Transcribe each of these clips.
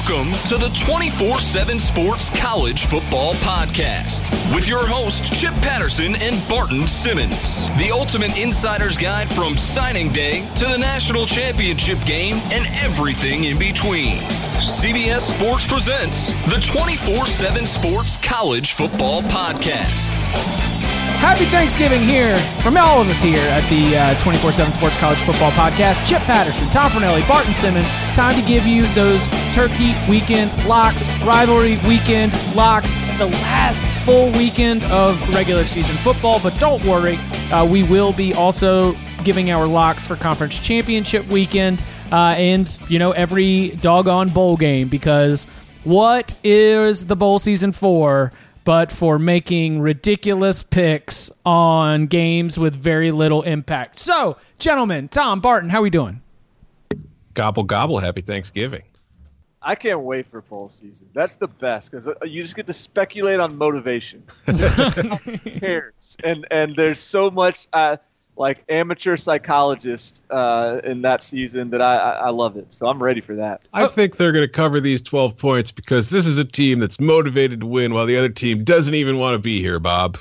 Welcome to the 24/7 Sports College Football Podcast with your hosts Chip Patterson and Barton Simmons. The ultimate insider's guide from signing day to the national championship game and everything in between. CBS Sports presents the 24/7 Sports College Football Podcast. Happy Thanksgiving here from all of us here at the 24/7 Sports College Football Podcast. Chip Patterson, Tom Fornelli, Barton Simmons. Time to give you those turkey weekend locks, rivalry weekend locks, the last full weekend of regular season football. But don't worry, we will be also giving our locks for conference championship weekend and, every doggone bowl game, because what is the bowl season for but for making ridiculous picks on games with very little impact? So, gentlemen, Tom, Barton, how we doing? Gobble, gobble. Happy Thanksgiving. I can't wait for bowl season. That's the best, because you just get to speculate on motivation. Who cares? And there's so much like amateur psychologist in that season that I love it. So I'm ready for that. I think they're going to cover these 12 points because this is a team that's motivated to win while the other team doesn't even want to be here, Bob.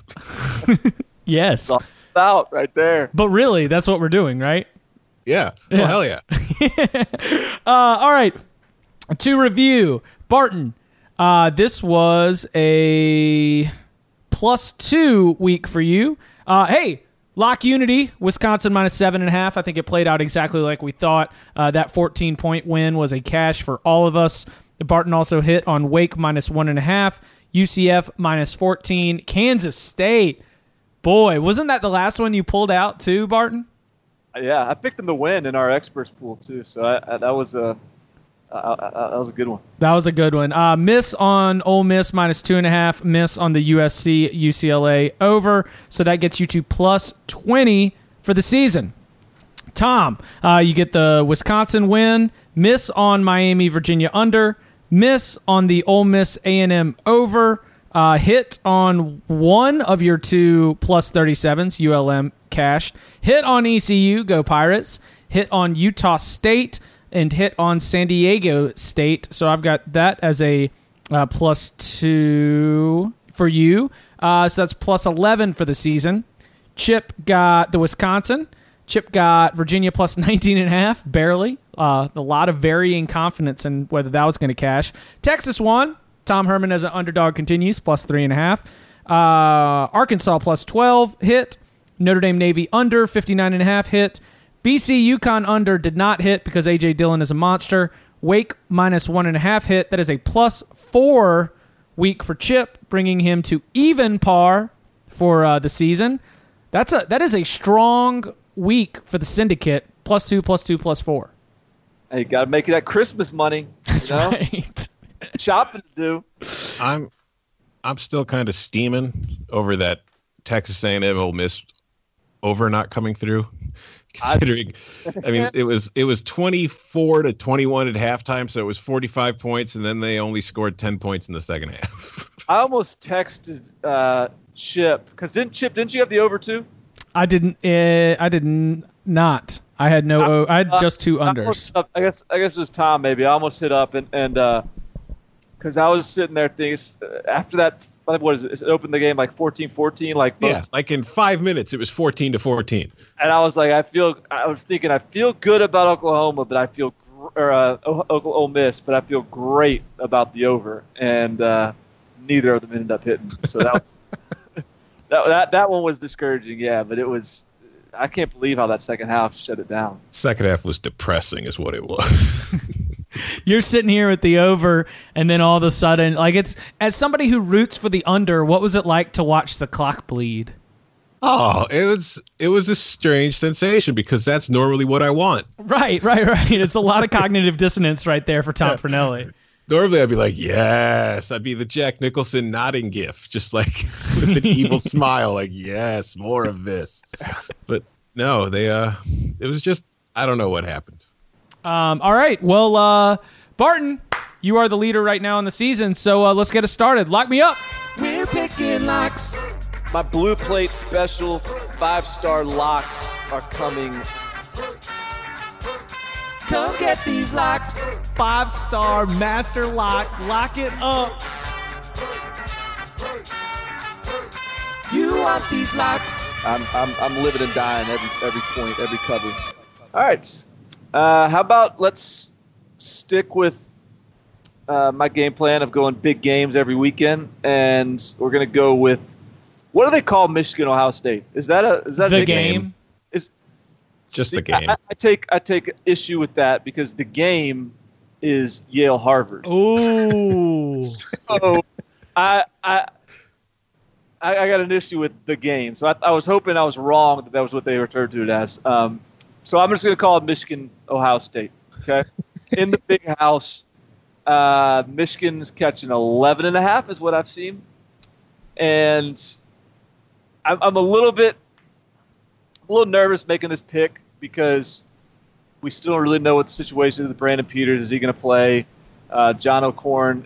Yes. It's all out right there. But really, that's what we're doing, right? Yeah. Oh, hell yeah. All right. To review, Barton, this was a +2 week for you. Hey, Lock Unity, Wisconsin -7.5. I think it played out exactly like we thought. That 14-point win was a cash for all of us. Barton also hit on Wake -1.5, UCF -14, Kansas State. Boy, wasn't that the last one you pulled out too, Barton? Yeah, I picked them to win in our experts pool too. So that was a good one. That was a good one. Miss on Ole Miss -2.5. Miss on the USC UCLA over. So that gets you to +20 for the season. Tom, you get the Wisconsin win. Miss on Miami Virginia under. Miss on the Ole Miss A&M over. Hit on one of your two +37s, ULM cashed. Hit on ECU, go Pirates. Hit on Utah State. And hit on San Diego State. So I've got that as a +2 for you. So that's +11 for the season. Chip got the Wisconsin. Chip got Virginia +19.5, barely. A lot of varying confidence in whether that was going to cash. Texas won. Tom Herman as an underdog continues, +3.5. Arkansas +12 hit. Notre Dame Navy under 59.5 hit. BC UConn under did not hit because A.J. Dillon is a monster. Wake -1.5 hit. That is a +4 week for Chip, bringing him to even par for the season. That is a strong week for the syndicate. +2, +2, +4. Hey, you got to make that Christmas money. That's right. Shopping to do. I'm still kind of steaming over that Texas A&M Ole Miss over not coming through. Considering, it was 24-21 at halftime, so it was 45 points, and then they only scored 10 points in the second half. I almost texted Chip because didn't you have the over too? I didn't. I did not. I had no. I had just two unders. I guess it was Tom. Maybe I almost hit up and because I was sitting there thinking after that. What is it? It opened the game like 14-14. Like in 5 minutes, it was 14-14. And I was like, I feel good about Oklahoma, but I feel Ole Miss, but I feel great about the over, and neither of them ended up hitting. So that was, that one was discouraging, yeah. But it was, I can't believe how that second half shut it down. Second half was depressing, is what it was. You're sitting here with the over, and then all of a sudden, it's as somebody who roots for the under, what was it like to watch the clock bleed? Oh, it was a strange sensation because that's normally what I want. Right. It's a lot of cognitive dissonance right there for Tom Fornelli. Normally I'd be like, yes. I'd be the Jack Nicholson nodding gif, just like with an evil smile, like, yes, more of this. But no, it was just, I don't know what happened. All right. Well, Barton, you are the leader right now in the season, so let's get it started. Lock me up. We're picking locks. My Blue Plate special 5-star locks are coming Come get these locks. 5-star master lock. Lock it up. You want these locks? I'm living and dying every point, every cover. All right. How about let's stick with my game plan of going big games every weekend, and we're gonna go with, what do they call Michigan Ohio State? Is that the big game? Just the game. I take issue with that because the game is Yale Harvard. Ooh. So I got an issue with the game. So I was hoping I was wrong that was what they referred to it as. So I'm just going to call it Michigan Ohio State. Okay, in the big house, Michigan's catching 11.5 is what I've seen, and I'm a little nervous making this pick because we still don't really know what the situation is with Brandon Peters. Is he going to play? John O'Korn,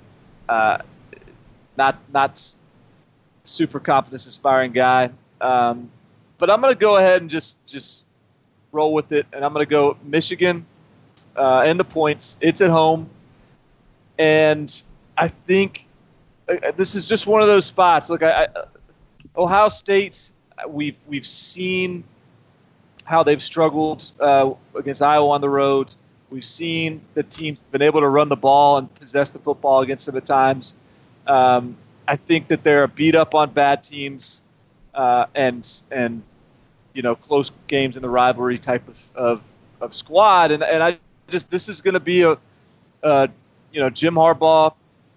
not super confidence-inspiring guy. But I'm going to go ahead and just roll with it, and I'm going to go Michigan and the points. It's at home, and I think this is just one of those spots. Look, Ohio State, we've seen how they've struggled against Iowa on the road. We've seen the teams been able to run the ball and possess the football against them at times. I think that they're beat up on bad teams and close games in the rivalry type of squad. And I just, this is going to be a Jim Harbaugh.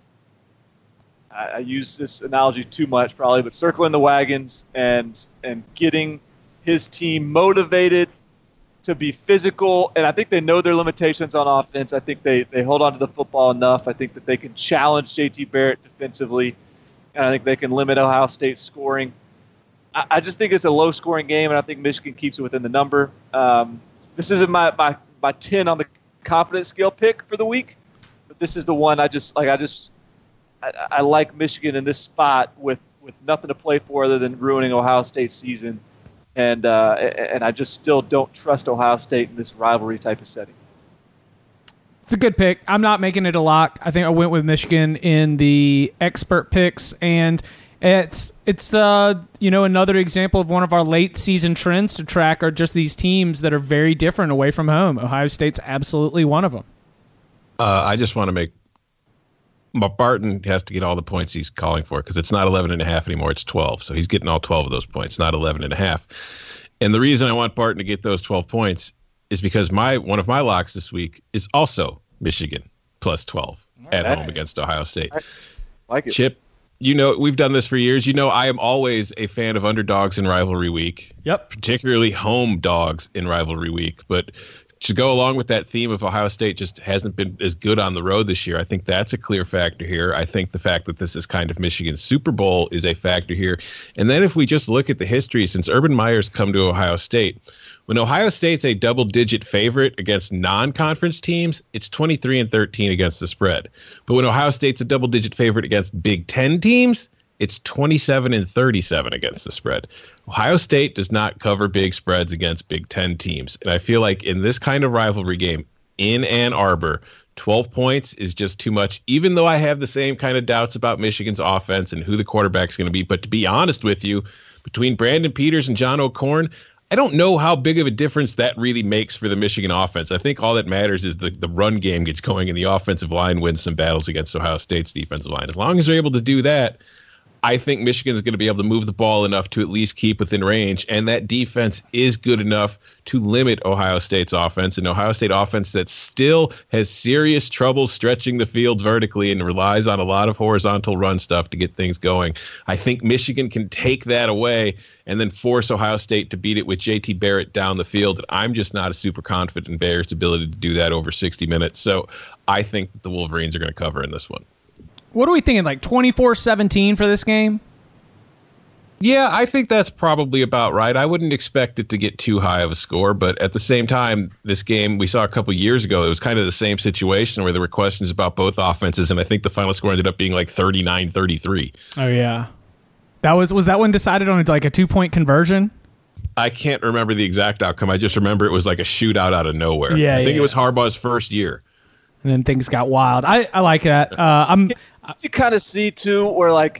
I use this analogy too much probably, but circling the wagons and getting his team motivated to be physical. And I think they know their limitations on offense. I think they hold on to the football enough. I think that they can challenge JT Barrett defensively. And I think they can limit Ohio State's scoring. I just think it's a low-scoring game, and I think Michigan keeps it within the number. This isn't my 10 on the confidence scale pick for the week, but this is the one I like Michigan in this spot with nothing to play for other than ruining Ohio State's season, and I just still don't trust Ohio State in this rivalry type of setting. It's a good pick. I'm not making it a lock. I think I went with Michigan in the expert picks, and it's another example of one of our late season trends to track are just these teams that are very different away from home. Ohio State's absolutely one of them. I just want to make Barton has to get all the points he's calling for because it's not 11.5 anymore. It's 12. So he's getting all 12 of those points, not 11.5. And the reason I want Barton to get those 12 points is because one of my locks this week is also Michigan plus 12 at home against Ohio State. I like it. Chip, we've done this for years. I am always a fan of underdogs in rivalry week. Yep. Particularly home dogs in rivalry week. But to go along with that theme of Ohio State just hasn't been as good on the road this year, I think that's a clear factor here. I think the fact that this is kind of Michigan's Super Bowl is a factor here. And then if we just look at the history since Urban Meyer's come to Ohio State, when Ohio State's a double-digit favorite against non-conference teams, it's 23-13 against the spread. But when Ohio State's a double-digit favorite against Big Ten teams, it's 27-37 against the spread. Ohio State does not cover big spreads against Big Ten teams. And I feel like in this kind of rivalry game in Ann Arbor, 12 points is just too much, even though I have the same kind of doubts about Michigan's offense and who the quarterback's going to be. But to be honest with you, between Brandon Peters and John O'Korn, I don't know how big of a difference that really makes for the Michigan offense. I think all that matters is the run game gets going and the offensive line wins some battles against Ohio State's defensive line. As long as they're able to do that, I think Michigan's going to be able to move the ball enough to at least keep within range, and that defense is good enough to limit Ohio State's offense, an Ohio State offense that still has serious trouble stretching the field vertically and relies on a lot of horizontal run stuff to get things going. I think Michigan can take that away and then force Ohio State to beat it with JT Barrett down the field. And I'm just not super confident in Barrett's ability to do that over 60 minutes. So I think that the Wolverines are going to cover in this one. What are we thinking, like 24-17 for this game? Yeah, I think that's probably about right. I wouldn't expect it to get too high of a score, but at the same time, this game we saw a couple years ago, it was kind of the same situation where there were questions about both offenses, and I think the final score ended up being like 39-33. Oh, yeah. Was that one decided on like a 2-point conversion? I can't remember the exact outcome. I just remember it was like a shootout out of nowhere. Yeah, I think it was Harbaugh's first year. And then things got wild. I like that. You kind of see, too, where, like,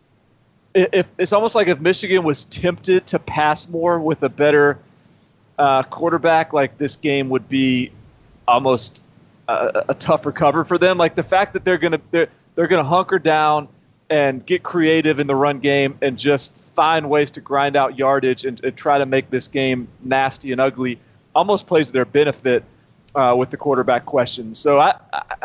if it's almost like if Michigan was tempted to pass more with a better quarterback, like this game would be almost a tougher cover for them. Like the fact that they're gonna hunker down and get creative in the run game and just find ways to grind out yardage and try to make this game nasty and ugly almost plays to their benefit with the quarterback question. So I,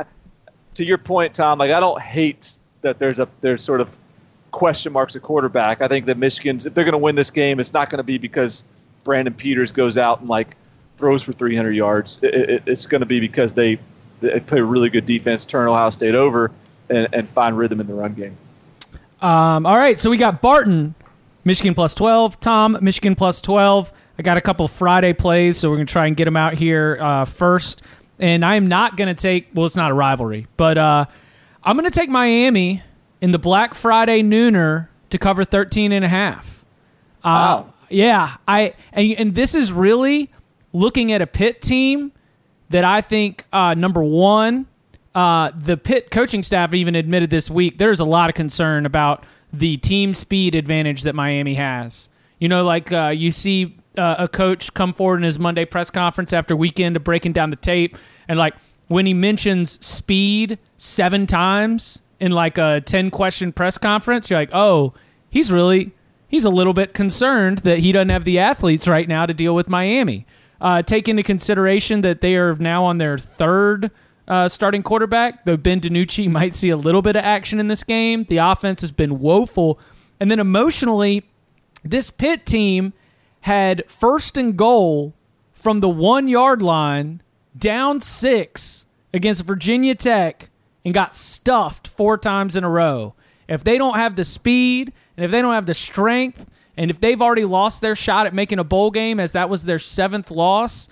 to your point, Tom, like I don't hate that there's sort of question marks at quarterback. I think that Michigan's, if they're going to win this game, it's not going to be because Brandon Peters goes out and like throws for 300 yards. It's going to be because they play a really good defense, turn Ohio State over, and find rhythm in the run game. All right, so we got Barton, Michigan plus 12. Tom, Michigan plus 12. I got a couple Friday plays, so we're going to try and get them out here first. And I am not going to take, well, it's not a rivalry, but I'm going to take Miami in the Black Friday nooner to cover 13.5. Wow. Yeah, and this is really looking at a Pitt team that I think, number one, the Pitt coaching staff even admitted this week, there's a lot of concern about the team speed advantage that Miami has. You know, like you see a coach come forward in his Monday press conference after weekend of breaking down the tape, and like when he mentions speed 7 times in like a 10-question press conference, you're like, oh, he's a little bit concerned that he doesn't have the athletes right now to deal with Miami. Take into consideration that they are now on their third starting quarterback, though Ben DiNucci might see a little bit of action in this game. The offense has been woeful. And then emotionally, this Pitt team had 1st and goal from the 1-yard line, down 6 against Virginia Tech, and got stuffed 4 times in a row. If they don't have the speed, and if they don't have the strength, and if they've already lost their shot at making a bowl game, as that was their 7th loss,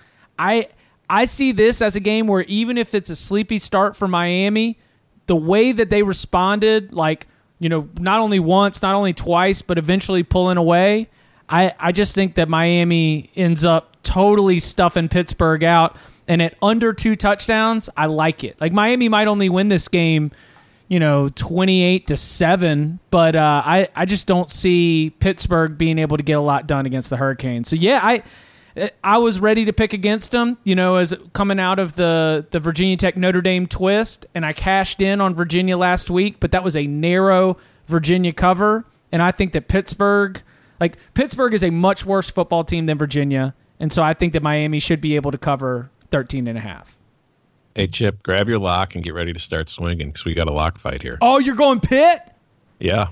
I see this as a game where even if it's a sleepy start for Miami, the way that they responded, like, you know, not only once, not only twice, but eventually pulling away, I just think that Miami ends up totally stuffing Pittsburgh out. And at under 2 touchdowns, I like it. Like, Miami might only win this game, 28-7, but I just don't see Pittsburgh being able to get a lot done against the Hurricanes. So yeah, I was ready to pick against them, as coming out of the Virginia Tech Notre Dame twist, and I cashed in on Virginia last week, but that was a narrow Virginia cover, and I think that Pittsburgh is a much worse football team than Virginia, and so I think that Miami should be able to cover 13.5. Hey, Chip, grab your lock and get ready to start swinging because we got a lock fight here. Oh, you're going Pitt? Yeah.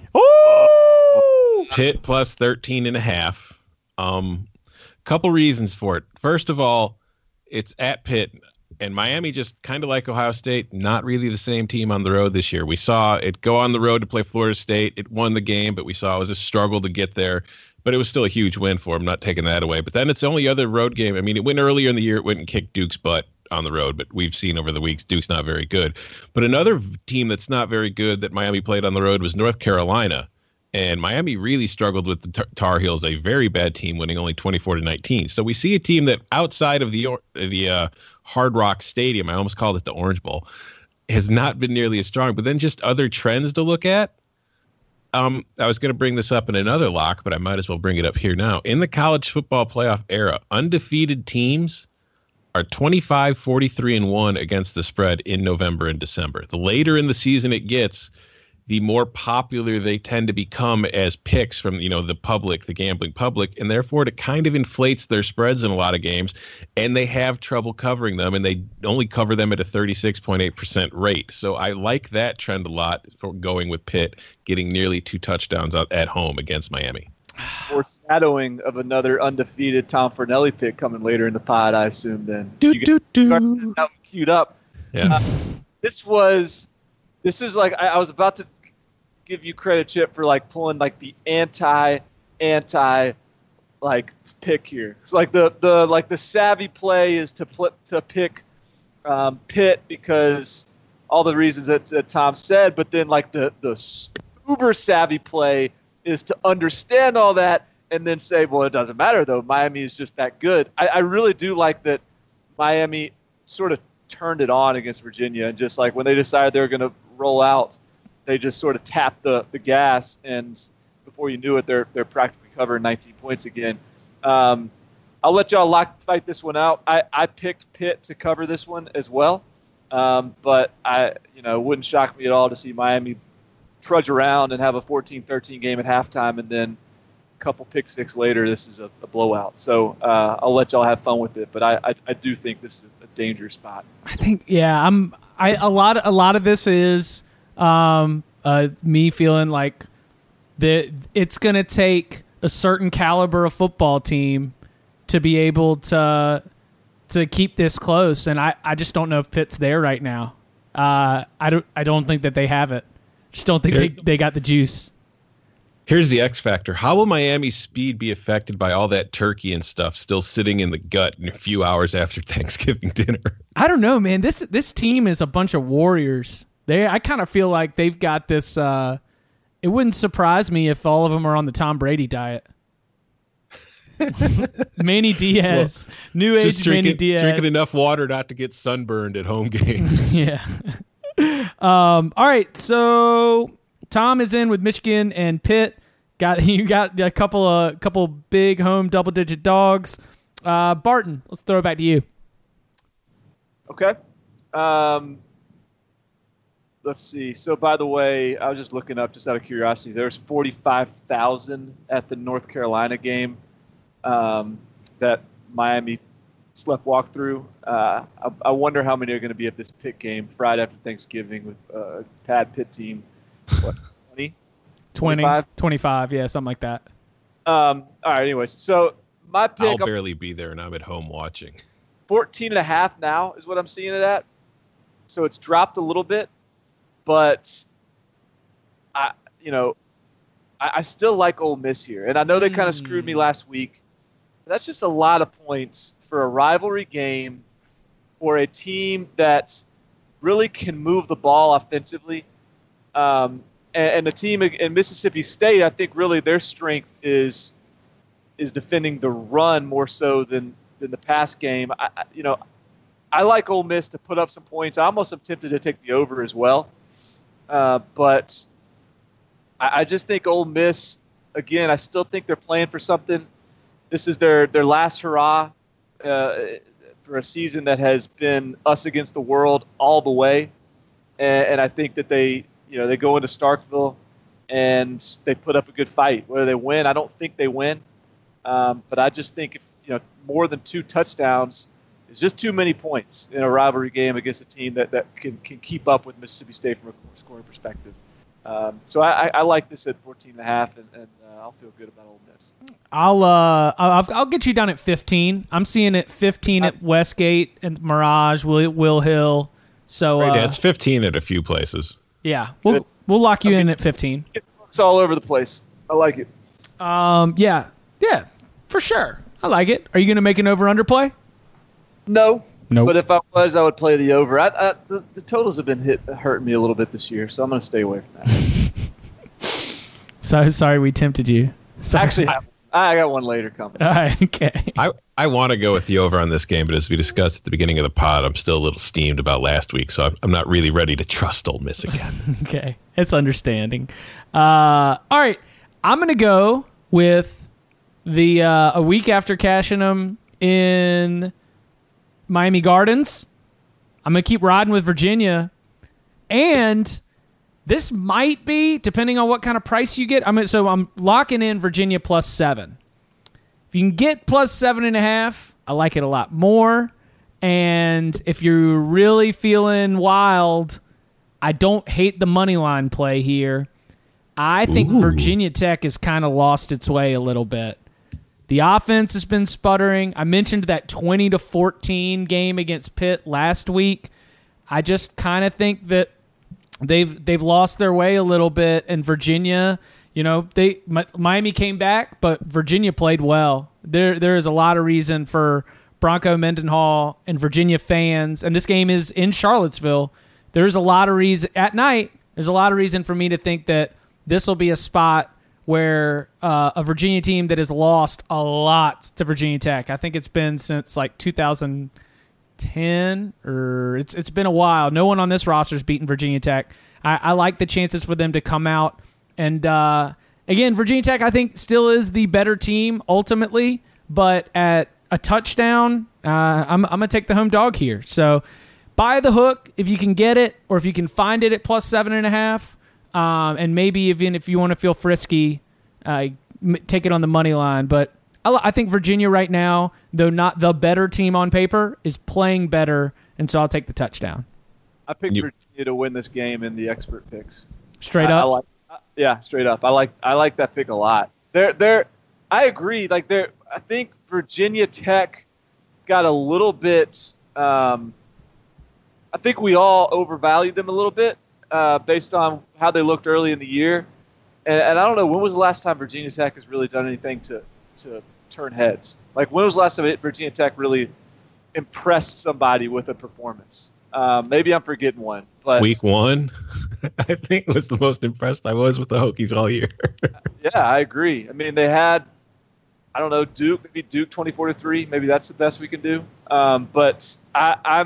Ooh! Pitt plus 13.5. Couple reasons for it. First of all, it's at Pitt, and Miami, just kind of like Ohio State, not really the same team on the road this year. We saw it go on the road to play Florida State. It won the game, but we saw it was a struggle to get there. But it was still a huge win for them, not taking that away. But then it's the only other road game. I mean, it went earlier in the year. It went and kicked Duke's butt on the road, but we've seen over the weeks Duke's not very good. But another team that's not very good that Miami played on the road was North Carolina. And Miami really struggled with the Tar Heels, a very bad team, winning only 24-19. So we see a team that outside of the Hard Rock Stadium, I almost called it the Orange Bowl, has not been nearly as strong. But then just other trends to look at. I was going to bring this up in another lock, but I might as well bring it up here now. In the college football playoff era, undefeated teams are 25-43-1 against the spread in November and December. The later in the season it gets, the more popular they tend to become as picks from, the public, the gambling public, and therefore it kind of inflates their spreads in a lot of games, and they have trouble covering them, and they only cover them at a 36.8% rate. So I like that trend a lot for going with Pitt, getting nearly 2 touchdowns at home against Miami. Foreshadowing of another undefeated Tom Fornelli pick coming later in the pod, I assume, then. That queued up. Yeah. This is like, I was about to give you credit, Chip, for like pulling like the anti like pick here. It's like the savvy play is to pick Pitt because all the reasons that Tom said, but then like the uber savvy play is to understand all that and then say, well, it doesn't matter, though. Miami is just that good. I really do like that Miami sort of turned it on against Virginia, and just like when they decided they were going to roll out, they just sort of tapped the gas, and before you knew it, they're practically covering 19 points again. I'll let y'all fight this one out. I picked Pitt to cover this one as well, but it wouldn't shock me at all to see Miami trudge around and have a 14-13 game at halftime, and then a couple pick six later, this is a blowout. So I'll let y'all have fun with it, but I do think this is a dangerous spot. I think, yeah, a lot of this is me feeling like it's going to take a certain caliber of football team to be able to keep this close, and I just don't know if Pitt's there right now. I don't think that they have it. Just don't think they got the juice. Here's the X factor. How will Miami's speed be affected by all that turkey and stuff still sitting in the gut in a few hours after Thanksgiving dinner? I don't know, man. This team is a bunch of warriors. I kind of feel like they've got this. It wouldn't surprise me if all of them are on the Tom Brady diet. Manny Diaz, new age Manny Diaz, drinking enough water not to get sunburned at home games. Yeah. All right, so Tom is in with Michigan and Pitt. You got a couple big home double-digit dogs. Barton, let's throw it back to you. Okay. Let's see. So, by the way, I was just looking up, just out of curiosity. There's 45,000 at the North Carolina game that Miami walk through. I wonder how many are going to be at this Pitt game Friday after Thanksgiving with Pad Pitt team. What, 20? 25, yeah, something like that. All right, anyways. So, my pick... I'll barely be there, and I'm at home watching. 14.5 now is what I'm seeing it at. So, it's dropped a little bit. But I still like Ole Miss here, and I know they kind of screwed me last week. That's just a lot of points for a rivalry game for a team that really can move the ball offensively. And the team in Mississippi State, I think really their strength is defending the run more so than the pass game. I like Ole Miss to put up some points. I almost am tempted to take the over as well. But I just think Ole Miss, again, I still think they're playing for something. This is their last hurrah for a season that has been us against the world all the way. And I think that they go into Starkville and they put up a good fight. Whether they win, I don't think they win. But I just think if more than 2 touchdowns is just too many points in a rivalry game against a team that can keep up with Mississippi State from a scoring perspective. So I like this at 14.5, and I'll feel good about Ole Miss. I'll get you down at 15. I'm seeing it 15 at Westgate and Mirage, Will Hill. So yeah, it's 15 at a few places. Yeah, we'll lock you in at 15. It's all over the place. I like it. Yeah, for sure. I like it. Are you going to make an over/under play? No. Nope. But if I was, I would play the over. The totals have been hurting me a little bit this year, so I'm going to stay away from that. So sorry we tempted you. Sorry. Actually, I got one later coming. All right, okay. I want to go with the over on this game, but as we discussed at the beginning of the pod, I'm still a little steamed about last week, so I'm not really ready to trust Ole Miss again. Okay, it's understanding. All right, I'm going to go with the a week after cashing them in Miami Gardens. I'm going to keep riding with Virginia. And this might be, depending on what kind of price you get. I'm locking in Virginia +7. If you can get +7.5, I like it a lot more. And if you're really feeling wild, I don't hate the money line play here. I think Virginia Tech has kind of lost its way a little bit. The offense has been sputtering. I mentioned that 20-14 game against Pitt last week. I just kind of think that they've lost their way a little bit. And Virginia, Miami came back, but Virginia played well. There is a lot of reason for Bronco Mendenhall and Virginia fans, and this game is in Charlottesville. There's a lot of reason at night. There's a lot of reason for me to think that this will be a spot where a Virginia team that has lost a lot to Virginia Tech. I think it's been since like 2010, or it's been a while. No one on this roster has beaten Virginia Tech. I like the chances for them to come out. And again, Virginia Tech, I think, still is the better team ultimately, but at a touchdown, I'm going to take the home dog here. So buy the hook if you can get it, or if you can find it at plus 7.5. And maybe even if you want to feel frisky, take it on the money line. But I think Virginia right now, though not the better team on paper, is playing better, and so I'll take the touchdown. I picked Virginia to win this game in the expert picks. Straight up? Straight up. I like that pick a lot. I agree. I think Virginia Tech got a little bit. I think we all overvalued them a little bit. Based on how they looked early in the year. And I don't know, when was the last time Virginia Tech has really done anything to turn heads? Like, when was the last time Virginia Tech really impressed somebody with a performance? Maybe I'm forgetting one. But Week 1, I think, was the most impressed I was with the Hokies all year. Yeah, I agree. I mean, they had, I don't know, Duke 24-3. Maybe that's the best we can do. But I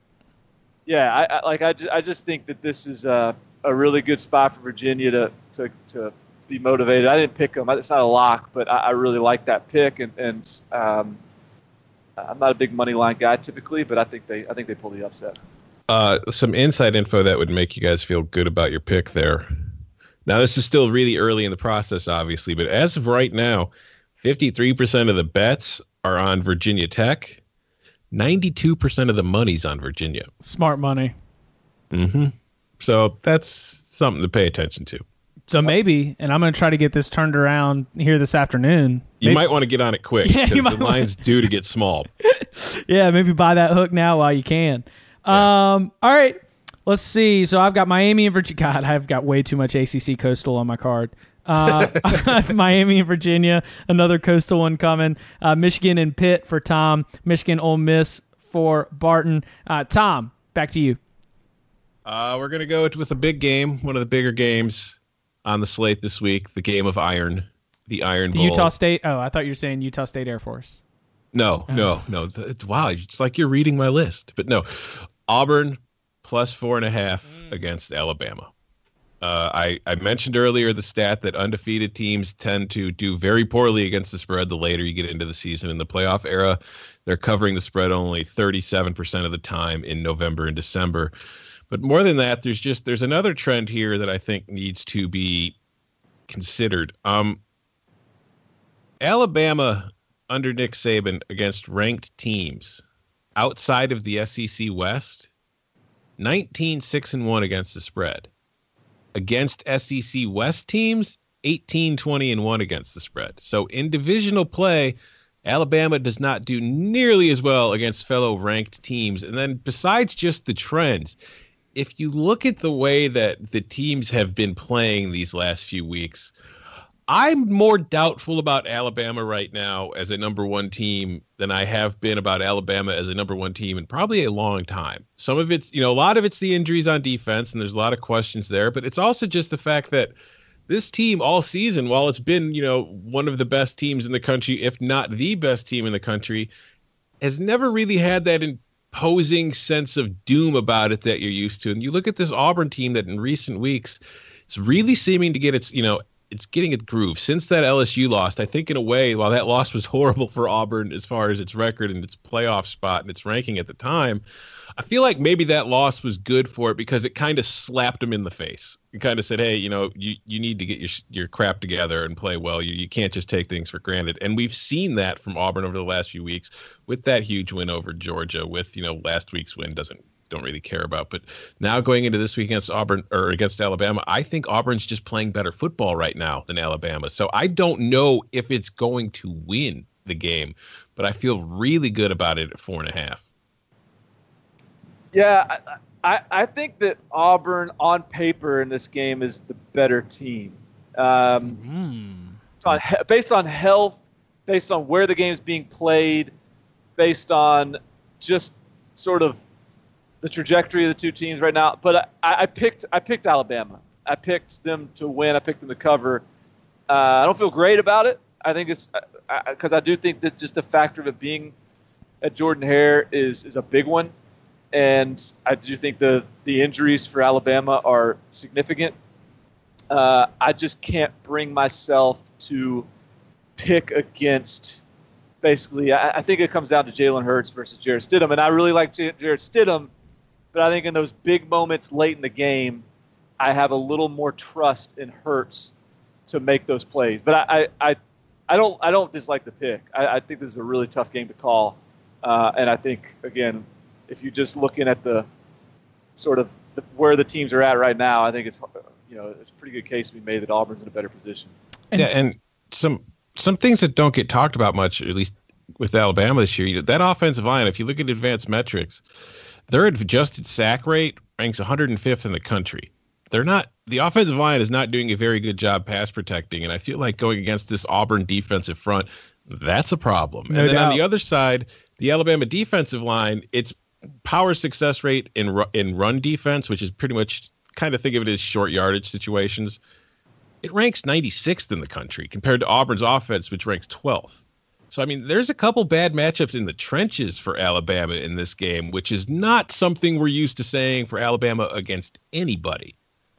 just think that this is a really good spot for Virginia to be motivated. I didn't pick them; it's not a lock, but I really like that pick. And I'm not a big money line guy typically, but I think they pull the upset. Some inside info that would make you guys feel good about your pick there. Now, this is still really early in the process, obviously, but as of right now, 53% of the bets are on Virginia Tech. 92% of the money's on Virginia. Smart money. Mm-hmm. So that's something to pay attention to. So maybe, and I'm going to try to get this turned around here this afternoon. You might want to get on it quick, because the line's due to get small. Yeah, maybe buy that hook now while you can. Yeah. All right, let's see. So I've got Miami and Virginia. God, I've got way too much ACC Coastal on my card. Miami and Virginia, another Coastal one coming. Michigan and Pitt for Tom. Michigan, Ole Miss for Barton. Tom, back to you. We're going to go with a big game, one of the bigger games on the slate this week, the game of iron, the Iron Bowl. Utah State? Oh, I thought you were saying Utah State Air Force. No. Wow, it's like you're reading my list. But no, Auburn plus 4.5 against Alabama. I mentioned earlier the stat that undefeated teams tend to do very poorly against the spread the later you get into the season. In the playoff era, they're covering the spread only 37% of the time in November and December. But more than that, there's another trend here that I think needs to be considered. Alabama under Nick Saban against ranked teams outside of the SEC West, 19-6-1 against the spread. Against SEC West teams, 18-20-1 against the spread. So in divisional play, Alabama does not do nearly as well against fellow ranked teams. And then besides just the trends, if you look at the way that the teams have been playing these last few weeks, I'm more doubtful about Alabama right now as a number one team than I have been about Alabama as a number one team in probably a long time. Some of it's, a lot of it's the injuries on defense, and there's a lot of questions there, but it's also just the fact that this team all season, while it's been, one of the best teams in the country, if not the best team in the country, has never really had that imposing sense of doom about it that you're used to. And you look at this Auburn team that in recent weeks is really seeming to get its, it's getting its groove. Since that LSU loss, I think in a way, while that loss was horrible for Auburn as far as its record and its playoff spot and its ranking at the time, I feel like maybe that loss was good for it because it kind of slapped them in the face. It kind of said, hey, you need to get your crap together and play well. You can't just take things for granted. And we've seen that from Auburn over the last few weeks with that huge win over Georgia, with, last week's win don't really care about. But now going into this week against Auburn or against Alabama, I think Auburn's just playing better football right now than Alabama. So I don't know if it's going to win the game, but I feel really good about it at 4.5. Yeah, I think that Auburn on paper in this game is the better team. Based on health, based on where the game is being played, based on just sort of the trajectory of the two teams right now. But I picked Alabama. I picked them to win. I picked them to cover. I don't feel great about it. I think it's because I do think that just the factor of it being at Jordan-Hare is a big one. And I do think the injuries for Alabama are significant. I just can't bring myself to pick against. Basically, I think it comes down to Jalen Hurts versus Jarrett Stidham, and I really like Jarrett Stidham, but I think in those big moments late in the game, I have a little more trust in Hurts to make those plays. But I don't dislike the pick. I think this is a really tough game to call, and I think again, if you're just looking at the sort of where the teams are at right now, I think it's a pretty good case to be made that Auburn's in a better position. And some things that don't get talked about much, at least with Alabama this year, that offensive line, if you look at advanced metrics, their adjusted sack rate ranks 105th in the country. The offensive line is not doing a very good job pass protecting, and I feel like going against this Auburn defensive front, that's a problem. No and then doubt. on the other side, the Alabama defensive line, its power success rate in run defense, which is pretty much kind of think of it as short yardage situations, it ranks 96th in the country compared to Auburn's offense, which ranks 12th. So, I mean, there's a couple bad matchups in the trenches for Alabama in this game, which is not something we're used to saying for Alabama against anybody.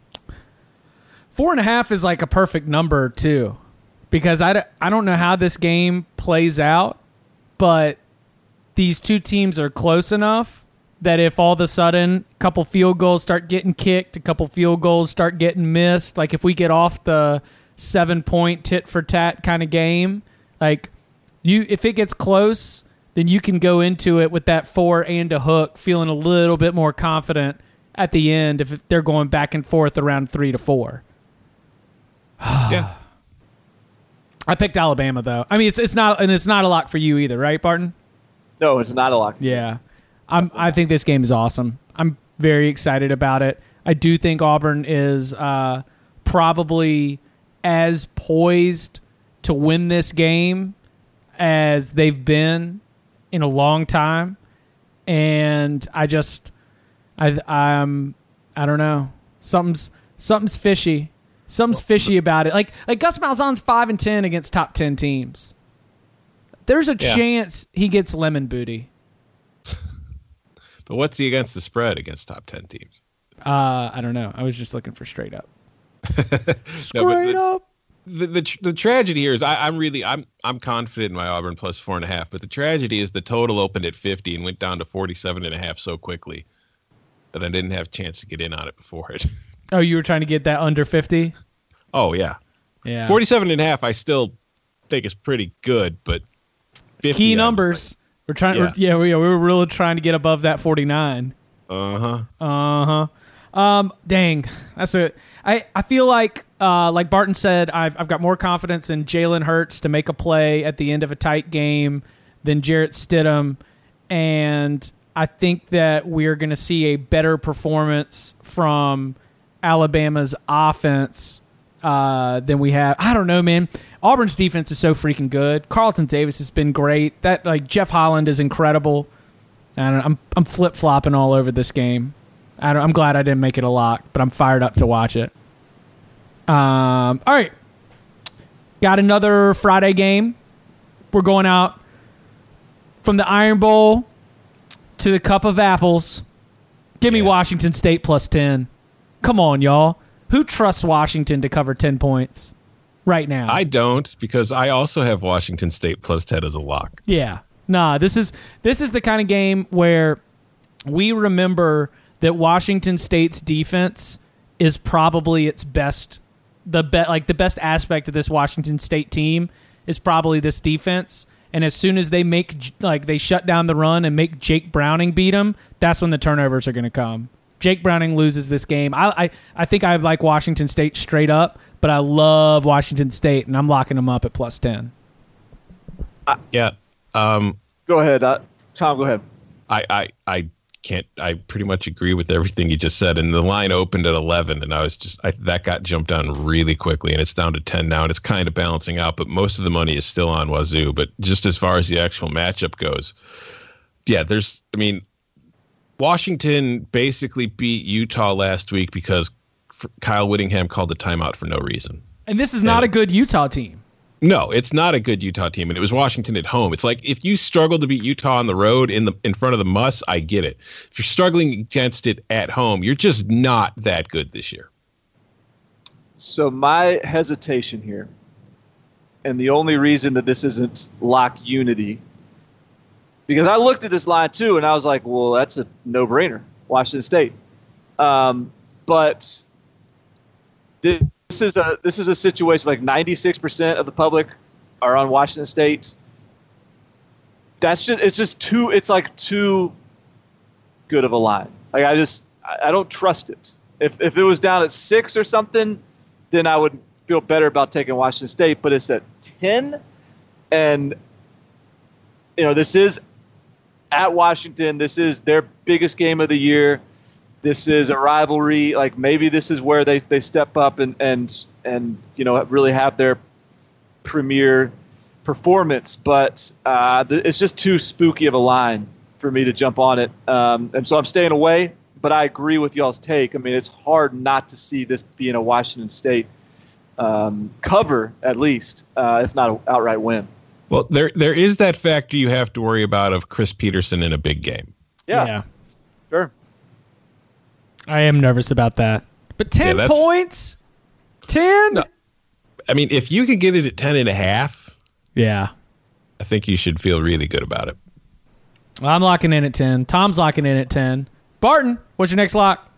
4.5 is like a perfect number, too, because I don't know how this game plays out, but these two teams are close enough that if all of a sudden a couple field goals start getting kicked, a couple field goals start getting missed, like if we get off the 7-point tit-for-tat kind of game, like if it gets close, then you can go into it with that 4 and a hook, feeling a little bit more confident at the end if they're going back and forth around 3 to 4. Yeah. I picked Alabama, though. I mean, it's not a lock for you either, right, Barton? No, it's not a lock. Yeah. I think this game is awesome. I'm very excited about it. I do think Auburn is probably as poised to win this game as they've been in a long time. And I don't know. Something's fishy. Something's fishy about it. Like Gus Malzahn's 5-10 against top 10 teams. There's a chance he gets lemon booty. But what's he against the spread against top 10 teams? I don't know. I was just looking for straight up. Straight up. The tragedy here is I'm confident in my Auburn plus 4.5, but the tragedy is the total opened at 50 and went down to 47.5 so quickly that I didn't have a chance to get in on it before it. Oh, you were trying to get that under 50? Oh yeah. Yeah. 47.5 I still think is pretty good, but 50 key numbers. We're trying. Yeah. We were really trying to get above that 49. Dang, that's a. I feel like Barton said, I've got more confidence in Jalen Hurts to make a play at the end of a tight game than Jarrett Stidham, and I think that we're going to see a better performance from Alabama's offense than we have. I don't know, man. Auburn's defense is so freaking good. Carlton Davis has been great. Jeff Holland is incredible. I'm flip flopping all over this game. I'm glad I didn't make it a lock, but I'm fired up to watch it. All right, got another Friday game. We're going out from the Iron Bowl to the Cup of Apples. Give me Washington State plus 10. Come on, y'all. Who trusts Washington to cover 10 points right now? I don't, because I also have Washington State plus 10 as a lock. Yeah. Nah, this is the kind of game where we remember that Washington State's defense is probably its best. The best aspect of this Washington State team is probably this defense. And as soon as they they shut down the run and make Jake Browning beat them, that's when the turnovers are going to come. Jake Browning loses this game. I think I like Washington State straight up, but I love Washington State, and I'm locking them up at plus 10. Yeah. Go ahead, Tom. Go ahead. I pretty much agree with everything you just said. And the line opened at 11, and that got jumped on really quickly, and it's down to 10 now, and it's kind of balancing out. But most of the money is still on Wazoo. But just as far as the actual matchup goes, Washington basically beat Utah last week because Kyle Whittingham called the timeout for no reason. And this is not a good Utah team. No, it's not a good Utah team, and it was Washington at home. It's like if you struggle to beat Utah on the road in front of the Muss, I get it. If you're struggling against it at home, you're just not that good this year. So my hesitation here, and the only reason that this isn't lock unity, because I looked at this line too, and I was like, well, that's a no-brainer, Washington State. But this is a situation like 96% of the public are on Washington State. It's like too good of a line. Like I don't trust it. If it was down at 6 or something, then I would feel better about taking Washington State. But it's at 10, and this is at Washington. This is their biggest game of the year. This is a rivalry. Like maybe this is where they step up and really have their premier performance. But it's just too spooky of a line for me to jump on it. And so I'm staying away. But I agree with y'all's take. I mean, it's hard not to see this being a Washington State cover, at least, if not an outright win. Well, there is that factor you have to worry about of Chris Peterson in a big game. Yeah. Sure. I am nervous about that. But 10 points? 10? No, I mean, if you can get it at 10.5, yeah, I think you should feel really good about it. Well, I'm locking in at 10. Tom's locking in at 10. Barton, what's your next lock?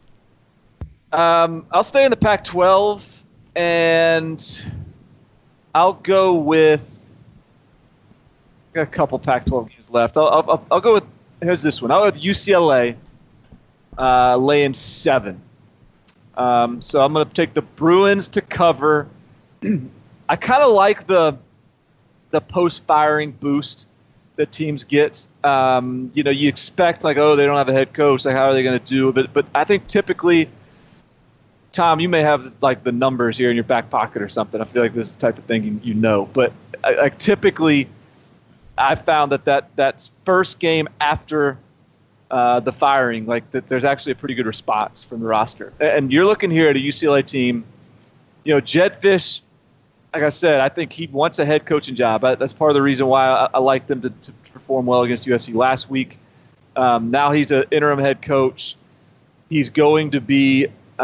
I'll stay in the Pac-12, and I'll go with. Got a couple Pac-12 games left. I'll go with. Here's this one. I'll go with UCLA, laying 7. So I'm going to take the Bruins to cover. I kind of like the post-firing boost that teams get. You expect like, oh, they don't have a head coach. Like, how are they going to do? But I think typically, Tom, you may have like the numbers here in your back pocket or something. I feel like this is the type of thing you know. But typically, I've found that first game after the firing, like that, there's actually a pretty good response from the roster. And you're looking here at a UCLA team. Jedd Fisch. Like I said, I think he wants a head coaching job. That's part of the reason why I like them to perform well against USC last week. Now he's an interim head coach. He's going to be,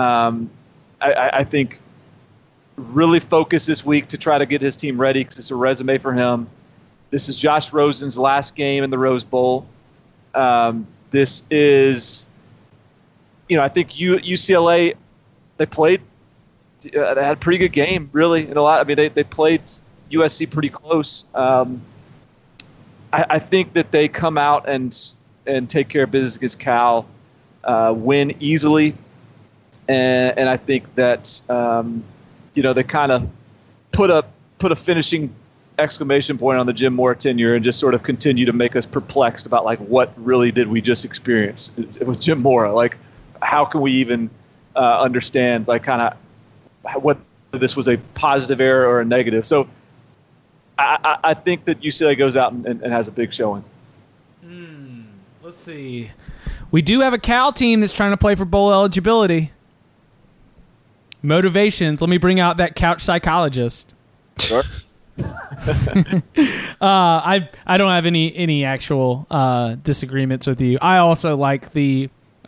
I think, really focused this week to try to get his team ready because it's a resume for him. This is Josh Rosen's last game in the Rose Bowl. This is, I think UCLA, they played. They had a pretty good game, really. In a lot, I mean, they played USC pretty close. I think that they come out and take care of business against Cal, win easily, and I think that they kind of put a finishing exclamation point on the Jim Mora tenure and just sort of continue to make us perplexed about like what really did we just experience with Jim Mora? Like, how can we even understand like kind of whether this was a positive error or a negative. So I think that UCLA goes out and has a big showing. Let's see. We do have a Cal team that's trying to play for bowl eligibility. Motivations. Let me bring out that couch psychologist. Sure. I don't have any actual disagreements with you. I also like the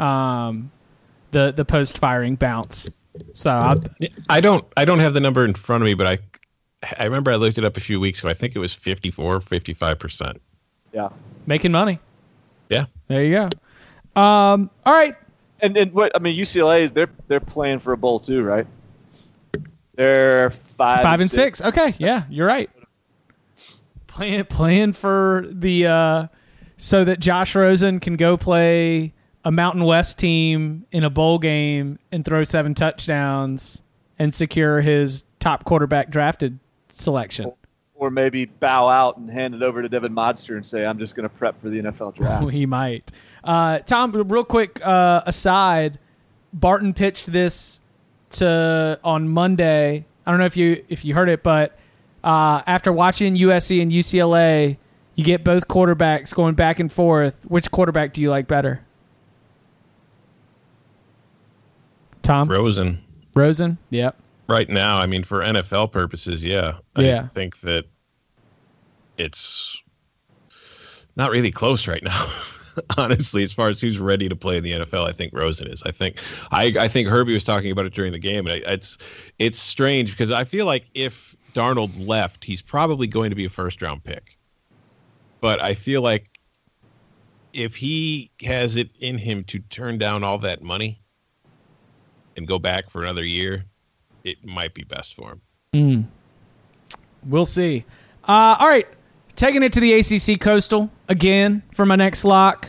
post firing bounce. So I don't have the number in front of me, but I remember I looked it up a few weeks ago. I think it was 55%. Yeah, making money. Yeah, there you go. All right, and what I mean, UCLA is they're playing for a bowl too, right? They're 5 and 6. Okay, yeah, you're right. Playing for the so that Josh Rosen can go play a Mountain West team in a bowl game and throw 7 touchdowns and secure his top quarterback drafted selection. Or maybe bow out and hand it over to Devin Modster and say, I'm just going to prep for the NFL draft. He might. Tom, real quick aside, Barton pitched this on Monday. I don't know if you heard it, but after watching USC and UCLA, you get both quarterbacks going back and forth. Which quarterback do you like better? Tom? Rosen. Yep. right now, I mean, for NFL purposes, yeah. Yeah. I think that it's not really close right now. Honestly, as far as who's ready to play in the NFL, I think Rosen is. I think Herbie was talking about it during the game, and it's strange because I feel like if Darnold left, he's probably going to be a first-round pick. But I feel like if he has it in him to turn down all that money and go back for another year, it might be best for him. We'll see. All right. Taking it to the ACC Coastal again for my next lock.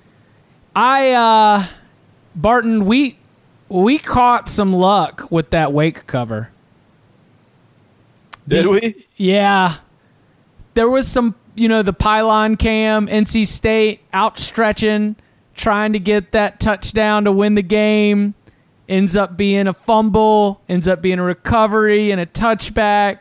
Barton, we caught some luck with that Wake cover. Did we? Yeah. There was some, the pylon cam, NC State outstretching, trying to get that touchdown to win the game. Ends up being a fumble, ends up being a recovery and a touchback.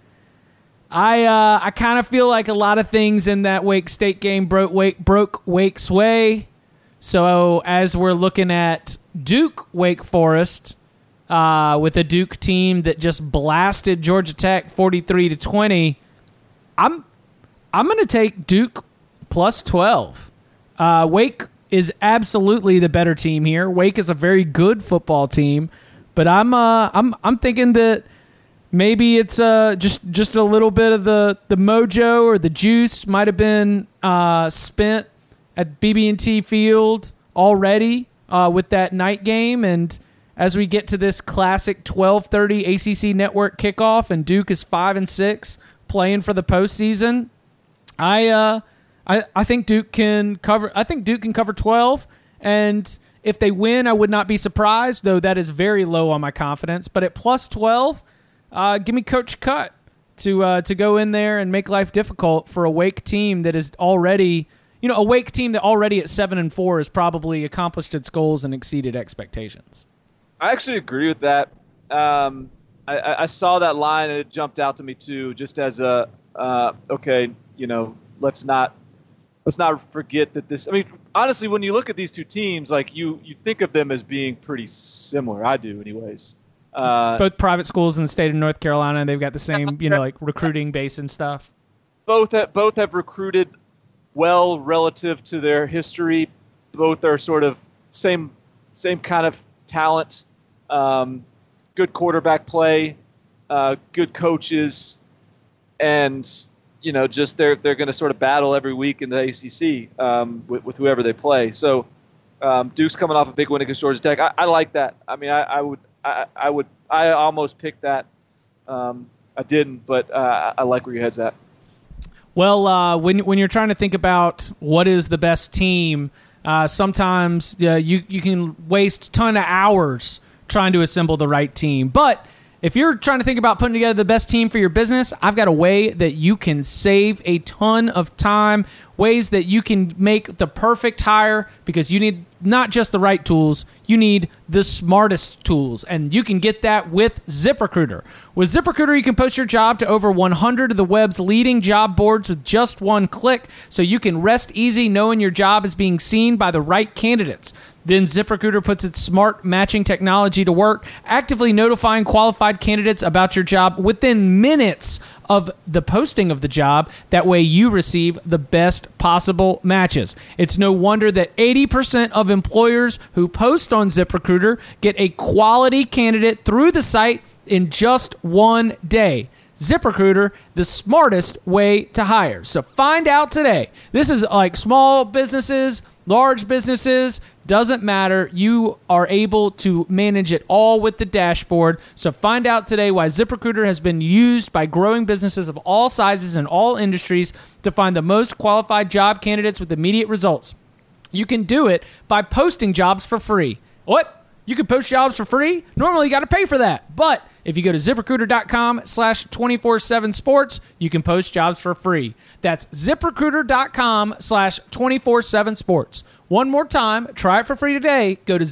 I kind of feel like a lot of things in that Wake State game broke Wake's way. So as we're looking at Duke Wake Forest, with a Duke team that just blasted Georgia Tech 43-20, I'm going to take Duke plus 12. Wake is absolutely the better team here. Wake is a very good football team, but I'm thinking that maybe it's just a little bit of the mojo or the juice might have been spent at BB&T Field already with that night game. And as we get to this classic 12:30 ACC Network kickoff and Duke is 5-6 playing for the postseason, I think Duke can cover. I think Duke can cover 12, and if they win, I would not be surprised. Though that is very low on my confidence. But at plus 12. Give me Coach Cut to go in there and make life difficult for a Wake team that is already, a Wake team that already at 7-4 has probably accomplished its goals and exceeded expectations. I actually agree with that. I saw that line and it jumped out to me too, just as a okay, let's not forget that this. I mean, honestly, when you look at these two teams, like you think of them as being pretty similar. I do, anyways. Both private schools in the state of North Carolina, they've got the same, like recruiting base and stuff. Both have recruited well relative to their history. Both are sort of same kind of talent, good quarterback play, good coaches, and just they're going to sort of battle every week in the ACC with whoever they play. So Duke's coming off a big win against Georgia Tech. I like that. I mean, I almost picked that. I didn't, but I like where your head's at. Well, when you're trying to think about what is the best team, sometimes you can waste a ton of hours trying to assemble the right team. But if you're trying to think about putting together the best team for your business, I've got a way that you can save a ton of time, ways that you can make the perfect hire, because you need not just the right tools, you need the smartest tools, and you can get that with ZipRecruiter. With ZipRecruiter, you can post your job to over 100 of the web's leading job boards with just one click, so you can rest easy knowing your job is being seen by the right candidates. Then ZipRecruiter puts its smart matching technology to work, actively notifying qualified candidates about your job within minutes of the posting of the job. That way you receive the best possible matches. It's no wonder that 80% of employers who post on ZipRecruiter get a quality candidate through the site in just one day. ZipRecruiter, the smartest way to hire. So find out today. This is like small businesses, large businesses, doesn't matter. You are able to manage it all with the dashboard. So find out today why ZipRecruiter has been used by growing businesses of all sizes and all industries to find the most qualified job candidates with immediate results. You can do it by posting jobs for free. What? You can post jobs for free? Normally you got to pay for that. But if you go to ZipRecruiter.com/247sports, you can post jobs for free. That's ZipRecruiter.com/247sports. One more time, try it for free today. Go to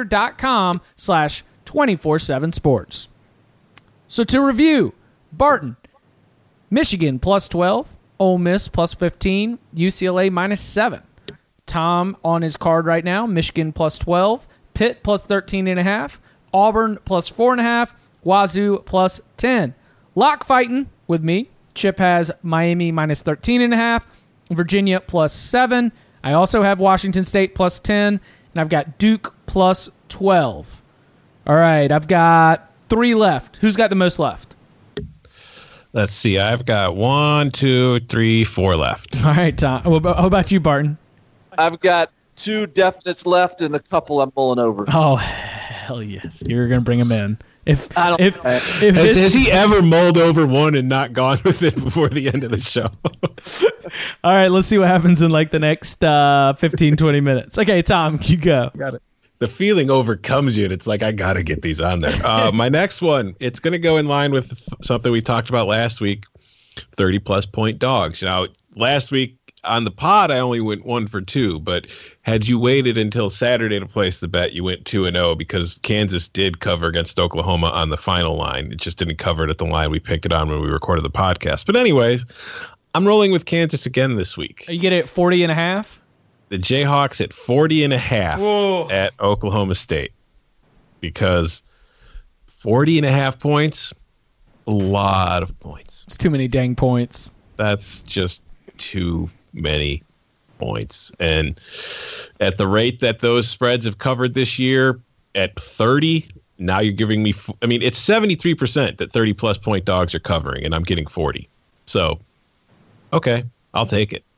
ZipRecruiter.com/247sports. So to review, Barton, Michigan plus 12, Ole Miss plus 15, UCLA minus 7. Tom on his card right now, Michigan plus 12, Pitt plus 13.5, Auburn plus 4.5, Wazoo plus 10. Lock fighting with me. Chip has Miami minus 13.5. Virginia plus 7. I also have Washington State plus 10. And I've got Duke plus 12. All right, I've got 3 left. Who's got the most left? Let's see. I've got 1, 2, 3, 4 left. All right, Tom. How about you, Barton? I've got 2 definites left and a couple I'm mulling over. Oh, hell yes. You're going to bring him in. If Has he ever mulled over one and not gone with it before the end of the show? All right, let's see what happens in like the next 15, 20 minutes. Okay, Tom, you go. Got it. The feeling overcomes you, and it's like, I got to get these on there. My next one, it's going to go in line with something we talked about last week, 30-plus point dogs. Now, last week on the pod, I only went 1 for 2, but had you waited until Saturday to place the bet, you went 2-0 because Kansas did cover against Oklahoma on the final line. It just didn't cover it at the line we picked it on when we recorded the podcast. But anyways, I'm rolling with Kansas again this week. You get it at 40.5? The Jayhawks at 40.5 at Oklahoma State, because 40.5 points, a lot of points. It's too many dang points. That's just too many points. And at the rate that those spreads have covered this year at 30, now you're giving me, I mean, it's 73% that 30 plus point dogs are covering, and I'm getting 40. So, okay, I'll take it.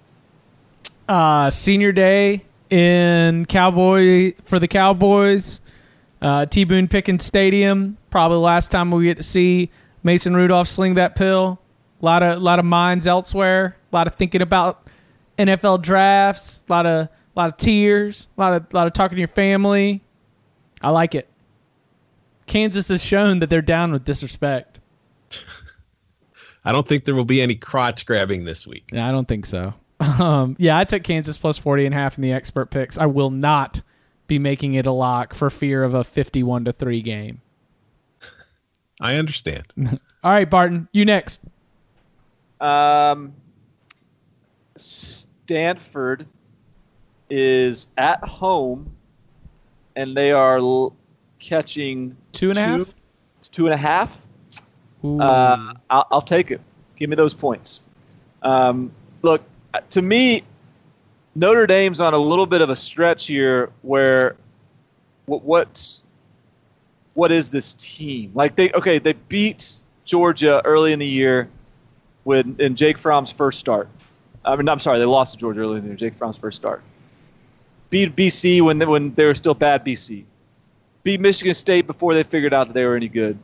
Senior day in for the Cowboys, T-Boone Pickens Stadium. Probably the last time we get to see Mason Rudolph sling that pill. A lot of minds elsewhere. A lot of thinking about NFL drafts. A lot of tears. A lot of talking to your family. I like it. Kansas has shown that they're down with disrespect. I don't think there will be any crotch grabbing this week. Yeah, I don't think so. I took Kansas plus 40.5 in the expert picks. I will not be making it a lock for fear of a 51-3 game. I understand. All right, Barton, you next. Stanford is at home, and they are catching 2.5. 2.5. I'll take it. Give me those points. Look, to me, Notre Dame's on a little bit of a stretch here where what is this team? Like they beat Georgia early in the year in Jake Fromm's first start. I mean, I'm sorry, they lost to Georgia early in the year, Jake Fromm's first start. Beat BC when they were still bad BC. Beat Michigan State before they figured out that they were any good.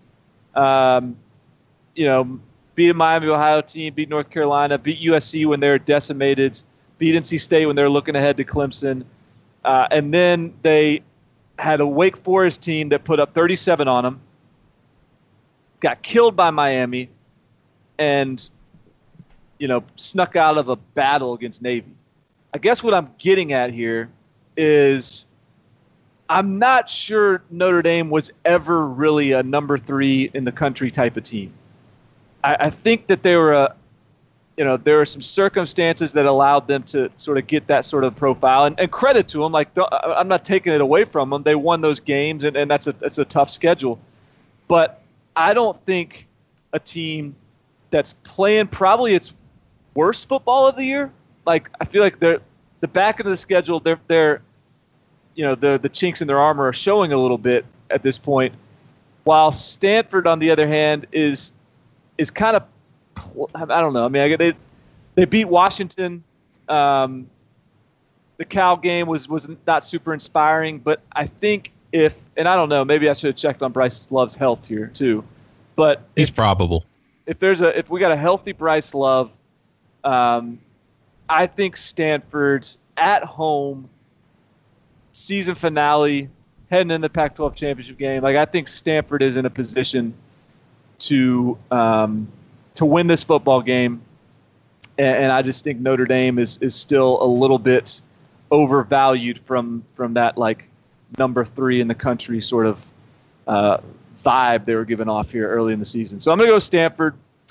Beat a Miami, Ohio team, beat North Carolina, beat USC when they were decimated, beat NC State when they were looking ahead to Clemson. And then they had a Wake Forest team that put up 37 on them, got killed by Miami, and, snuck out of a battle against Navy. I guess what I'm getting at here is I'm not sure Notre Dame was ever really a number 3 in the country type of team. I think that there were some circumstances that allowed them to sort of get that sort of profile, and credit to them. Like, I'm not taking it away from them. They won those games, and that's a tough schedule. But I don't think a team that's playing probably its worst football of the year. Like, I feel like the back end of the schedule, they're the chinks in their armor are showing a little bit at this point, while Stanford, on the other hand, is kind of, I don't know. I mean, they beat Washington. The Cal game was not super inspiring, but I think and I don't know, maybe I should have checked on Bryce Love's health here too, but he's probable. If we got a healthy Bryce Love, I think Stanford's at home season finale heading in the Pac-12 championship game. Like, I think Stanford is in a position to win this football game, and I just think Notre Dame is still a little bit overvalued from that, like, number 3 in the country sort of vibe they were giving off here early in the season. So I'm going to go Stanford.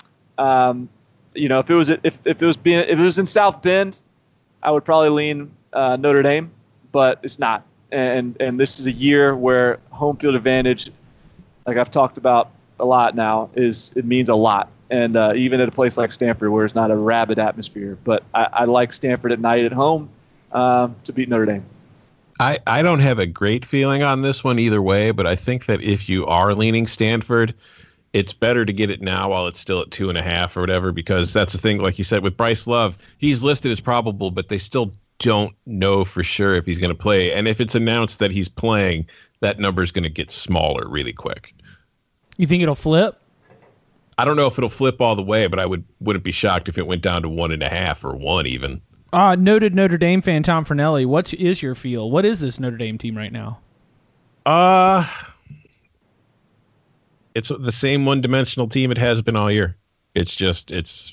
If it was in South Bend, I would probably lean Notre Dame, but it's not. And this is a year where home field advantage like I've talked about a lot now, it means a lot. And even at a place like Stanford, where it's not a rabid atmosphere, but I like Stanford at night at home to beat Notre Dame. I don't have a great feeling on this one either way, but I think that if you are leaning Stanford, it's better to get it now while it's still at 2.5 or whatever, because that's the thing, like you said, with Bryce Love, he's listed as probable, but they still don't know for sure if he's going to play. And if it's announced that he's playing, that number is going to get smaller really quick. You think it'll flip? I don't know if it'll flip all the way, but I wouldn't be shocked if it went down to 1.5 or 1 even. Noted Notre Dame fan Tom Fornelli, what is your feel? What is this Notre Dame team right now? It's the same one-dimensional team it has been all year. It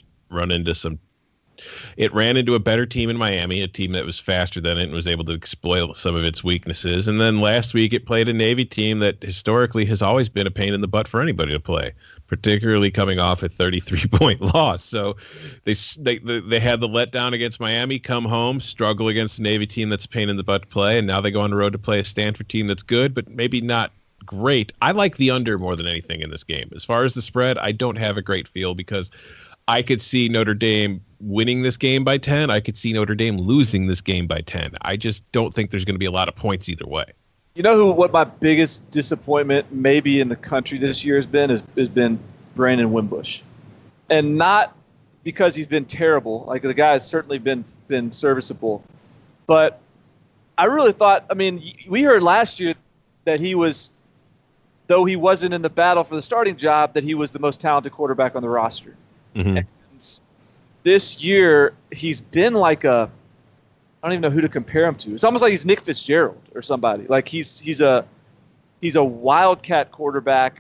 ran into a better team in Miami, a team that was faster than it and was able to exploit some of its weaknesses. And then last week it played a Navy team that historically has always been a pain in the butt for anybody to play, particularly coming off a 33-point loss. So they had the letdown against Miami, come home, struggle against the Navy team that's a pain in the butt to play, and now they go on the road to play a Stanford team that's good, but maybe not great. I like the under more than anything in this game. As far as the spread, I don't have a great feel because I could see Notre Dame winning this game by 10. I could see Notre Dame losing this game by 10. I just don't think there's going to be a lot of points either way. You know what my biggest disappointment maybe in the country this year has been Brandon Wimbush. And not because he's been terrible. Like, the guy has certainly been serviceable. But I really thought, we heard last year that he was, though he wasn't in the battle for the starting job, that he was the most talented quarterback on the roster. Mm-hmm. And this year, he's been like I don't even know who to compare him to. It's almost like he's Nick Fitzgerald or somebody. Like he's a wildcat quarterback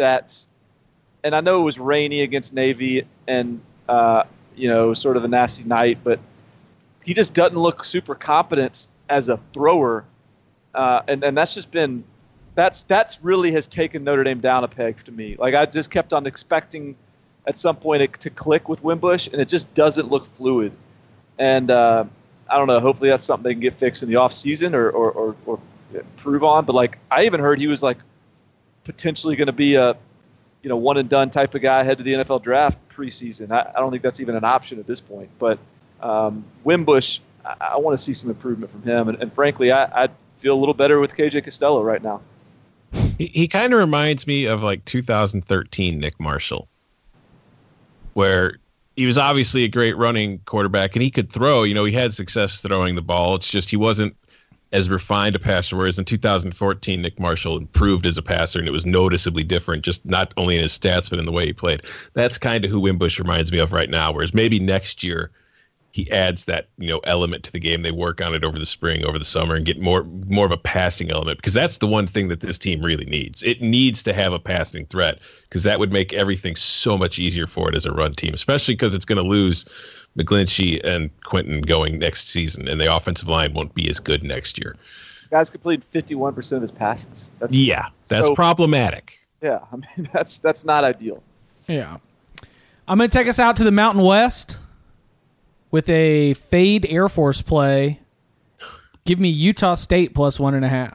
and I know it was rainy against Navy and sort of a nasty night, but he just doesn't look super competent as a thrower, and that's just been that's really has taken Notre Dame down a peg to me. Like, I just kept on expecting at some point to click with Wimbush, and it just doesn't look fluid. And I don't know. Hopefully that's something they can get fixed in the off season or improve on. But like, I even heard he was like potentially going to be a one and done type of guy head to the NFL draft preseason. I don't think that's even an option at this point. But Wimbush, I want to see some improvement from him. And frankly, I feel a little better with KJ Costello right now. He kind of reminds me of like 2013 Nick Marshall, where he was obviously a great running quarterback and he could throw. He had success throwing the ball. It's just he wasn't as refined a passer, whereas in 2014, Nick Marshall improved as a passer, and it was noticeably different, just not only in his stats, but in the way he played. That's kind of who Wimbush reminds me of right now, whereas maybe next year he adds that, element to the game. They work on it over the spring, over the summer, and get more of a passing element, because that's the one thing that this team really needs. It needs to have a passing threat, because that would make everything so much easier for it as a run team, especially because it's going to lose McGlinchey and Quentin going next season, and the offensive line won't be as good next year. Guys completed 51% of his passes. That's problematic. Yeah, that's not ideal. Yeah. I'm going to take us out to the Mountain West with a fade Air Force play. Give me Utah State plus 1.5.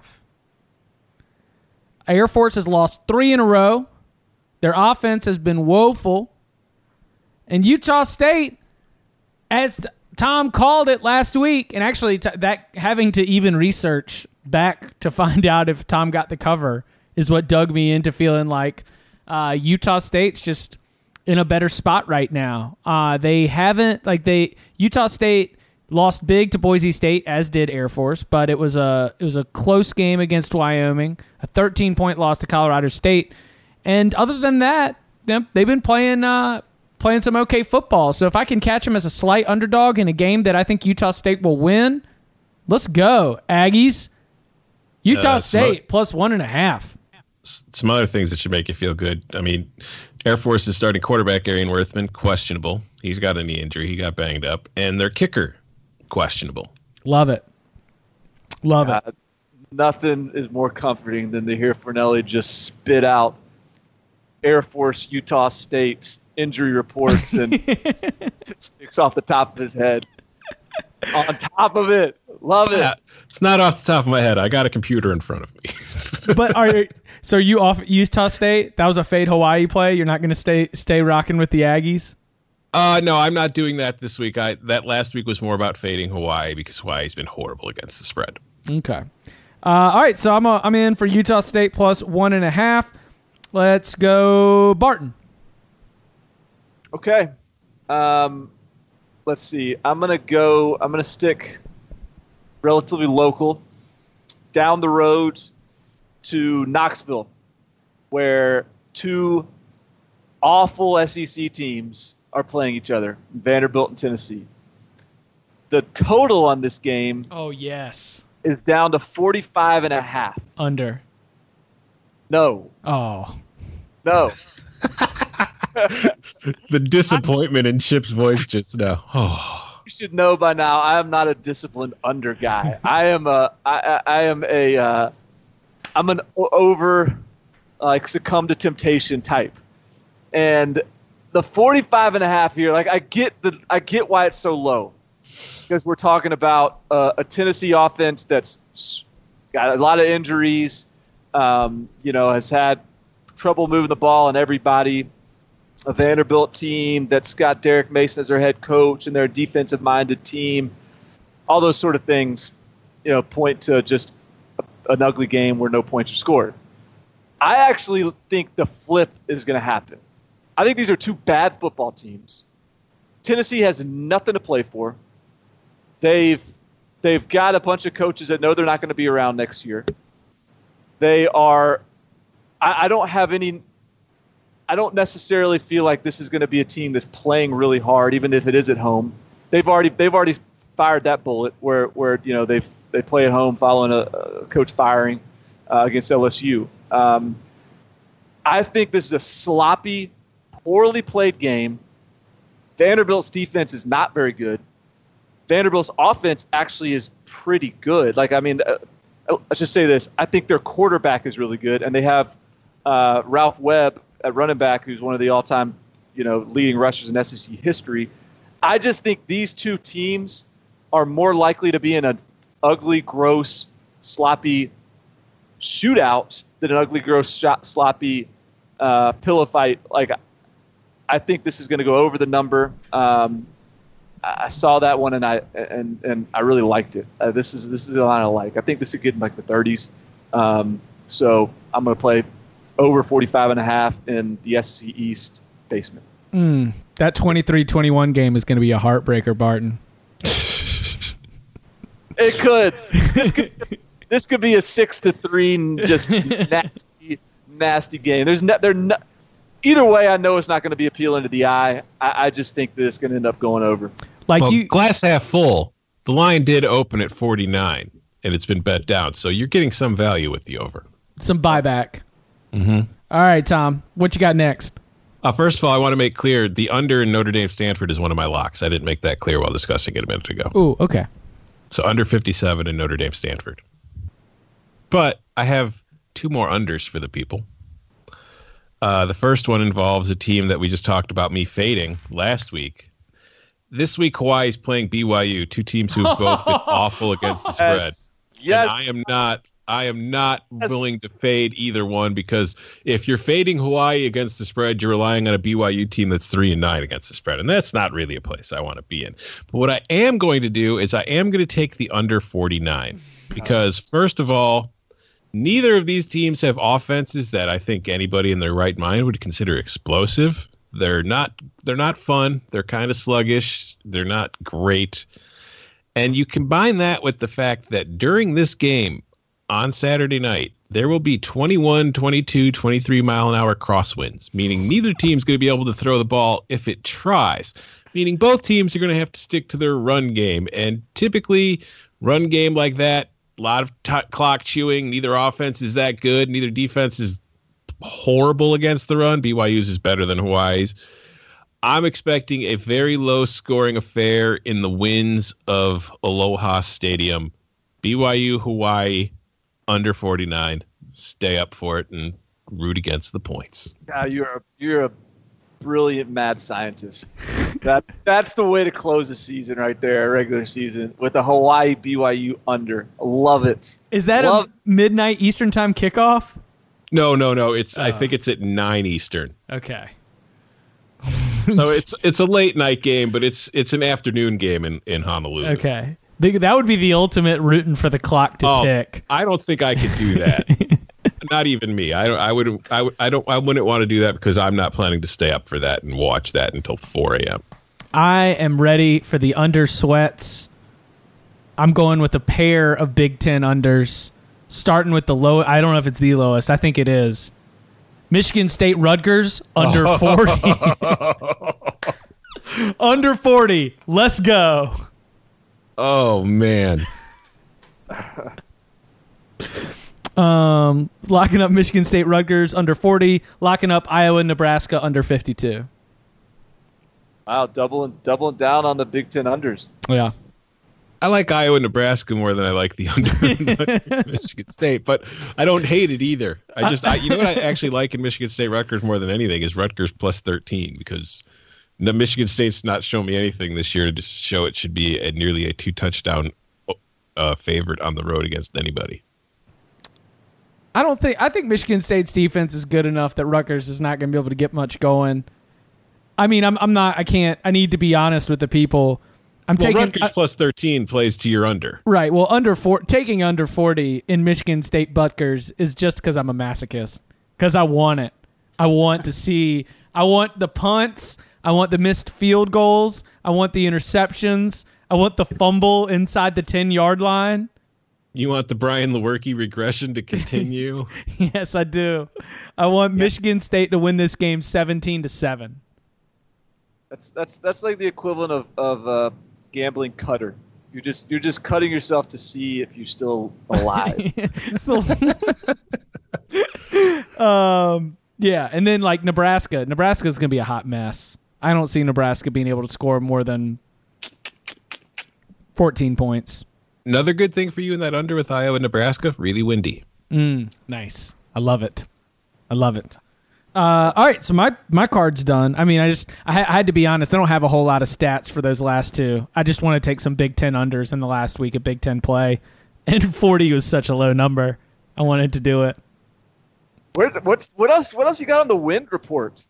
Air Force has lost 3 in a row. Their offense has been woeful. And Utah State, as Tom called it last week, and actually that having to even research back to find out if Tom got the cover is what dug me into feeling like Utah State's just in a better spot right now. Utah State lost big to Boise State, as did Air Force, but it was a close game against Wyoming, a 13-point loss to Colorado State, and other than that, they've been playing some okay football. So if I can catch them as a slight underdog in a game that I think Utah State will win, let's go Aggies. Utah State plus 1.5. Some other things that should make you feel good. Air Force's starting quarterback, Arian Worthman, questionable. He's got a knee injury. He got banged up. And their kicker, questionable. Love it. Nothing is more comforting than to hear Fornelli just spit out Air Force, Utah State injury reports and sticks off the top of his head. On top of it, Love it. Yeah, it's not off the top of my head. I got a computer in front of me. But are you off Utah State? That was a fade Hawaii play. You're not going to stay rocking with the Aggies? No, I'm not doing that this week. That last week was more about fading Hawaii because Hawaii's been horrible against the spread. Okay. All right, so I'm in for Utah State plus 1.5. Let's go, Barton. Okay. Let's see. I'm gonna stick relatively local down the road to Knoxville, where two awful SEC teams are playing each other, Vanderbilt and Tennessee. The total on this game Oh, yes. is down to 45.5. Under. No. Oh. No. The disappointment in Chip's voice just now. Oh. You should know by now I am not a disciplined under guy. I'm an over succumb to temptation type. And the 45.5 here, I get why it's so low. Because we're talking about a Tennessee offense that's got a lot of injuries, has had trouble moving the ball on everybody. A Vanderbilt team that's got Derek Mason as their head coach, and they're a defensive-minded team. All those sort of things, point to just an ugly game where no points are scored. I actually think the flip is going to happen. I think these are two bad football teams. Tennessee has nothing to play for. They've got a bunch of coaches that know they're not going to be around next year. They are. I don't necessarily feel like this is going to be a team that's playing really hard, even if it is at home. They've already fired that bullet where they play at home following a coach firing against LSU. I think this is a sloppy, poorly played game. Vanderbilt's defense is not very good. Vanderbilt's offense actually is pretty good. Let's just say this. I think their quarterback is really good, and they have Ralph Webb at running back, who's one of the all-time, leading rushers in SEC history. I just think these two teams are more likely to be in an ugly, gross, sloppy shootout than an ugly, gross, sloppy pillow fight. I think this is going to go over the number. I saw that one and I really liked it. This is a line I like. I think this could get in the 30s. So I'm going to play over 45.5 in the SEC East basement. That 23-21 game is going to be a heartbreaker, Barton. It could. This could be a 6-3 just nasty game. Either way, I know it's not going to be appealing to the eye. I just think that it's going to end up going over. Glass half full. The line did open at 49, and it's been bet down. So you're getting some value with the over. Some buyback. Mm-hmm. All right, Tom. What you got next? First of all, I want to make clear the under in Notre Dame Stanford is one of my locks. I didn't make that clear while discussing it a minute ago. Ooh, okay. So under 57 in Notre Dame Stanford. But I have two more unders for the people. The first one involves a team that we just talked about me fading last week. This week, Hawaii is playing BYU, two teams who have both been awful against the spread. Yes. And I am not willing to fade either one, because if you're fading Hawaii against the spread, you're relying on a BYU team that's 3-9 against the spread, and that's not really a place I want to be in. But what I am going to do is I am going to take the under 49, because first of all, neither of these teams have offenses that I think anybody in their right mind would consider explosive. They're not fun. They're kind of sluggish. They're not great. And you combine that with the fact that during this game on Saturday night, there will be 21, 22, 23 mile an hour crosswinds, meaning neither team's going to be able to throw the ball if it tries, meaning both teams are going to have to stick to their run game. And typically, run game like that, a lot of clock chewing. Neither offense is that good. Neither defense is horrible against the run. BYU's is better than Hawaii's. I'm expecting a very low scoring affair in the winds of Aloha Stadium. BYU, Hawaii, under 49. Stay up for it and root against the points. You're a brilliant mad scientist. That's the way to close the season right there, regular season, with a Hawaii BYU under. Love it. Is that a midnight Eastern time kickoff? No. I think it's at 9 Eastern. Okay. So it's a late night game, but it's an afternoon game in Honolulu. Okay. That would be the ultimate rooting for the clock to tick. I don't think I could do that. Not even me. I wouldn't want to do that because I'm not planning to stay up for that and watch that until 4 a.m. I am ready for the under sweats. I'm going with a pair of Big Ten unders, starting with the low. I don't know if it's the lowest. I think it is. Michigan State Rutgers under 40. Under 40. Let's go. Oh man. Locking up Michigan State Rutgers under 40. Locking up Iowa Nebraska under 52. Wow, doubling down on the Big Ten unders. Yeah. I like Iowa Nebraska more than I like the under Michigan State, but I don't hate it either. You know what I actually like in Michigan State Rutgers more than anything is Rutgers plus 13 because Michigan State's not shown me anything this year to show it should be nearly a 2-touchdown favorite on the road against anybody. I think Michigan State's defense is good enough that Rutgers is not going to be able to get much going. I mean, I need to be honest with the people. Rutgers plus 13 plays to your under. Right. Well, taking under 40 in Michigan State Rutgers is just because I'm a masochist. Because I want it. I want to see. I want the punts. I want the missed field goals. I want the interceptions. I want the fumble inside the 10-yard line. You want the Brian Lewerke regression to continue? Yes, I do. I want Michigan State to win this game 17-7. That's like the equivalent of gambling cutter. You're just cutting yourself to see if you're still alive. Yeah, and then like Nebraska. Nebraska's going to be a hot mess. I don't see Nebraska being able to score more than 14 points. Another good thing for you in that under with Iowa and Nebraska, really windy. Nice. I love it. All right, so my card's done. I mean, I had to be honest. I don't have a whole lot of stats for those last two. I just want to take some Big Ten unders in the last week of Big Ten play, and 40 was such a low number. I wanted to do it. What else you got on the wind report?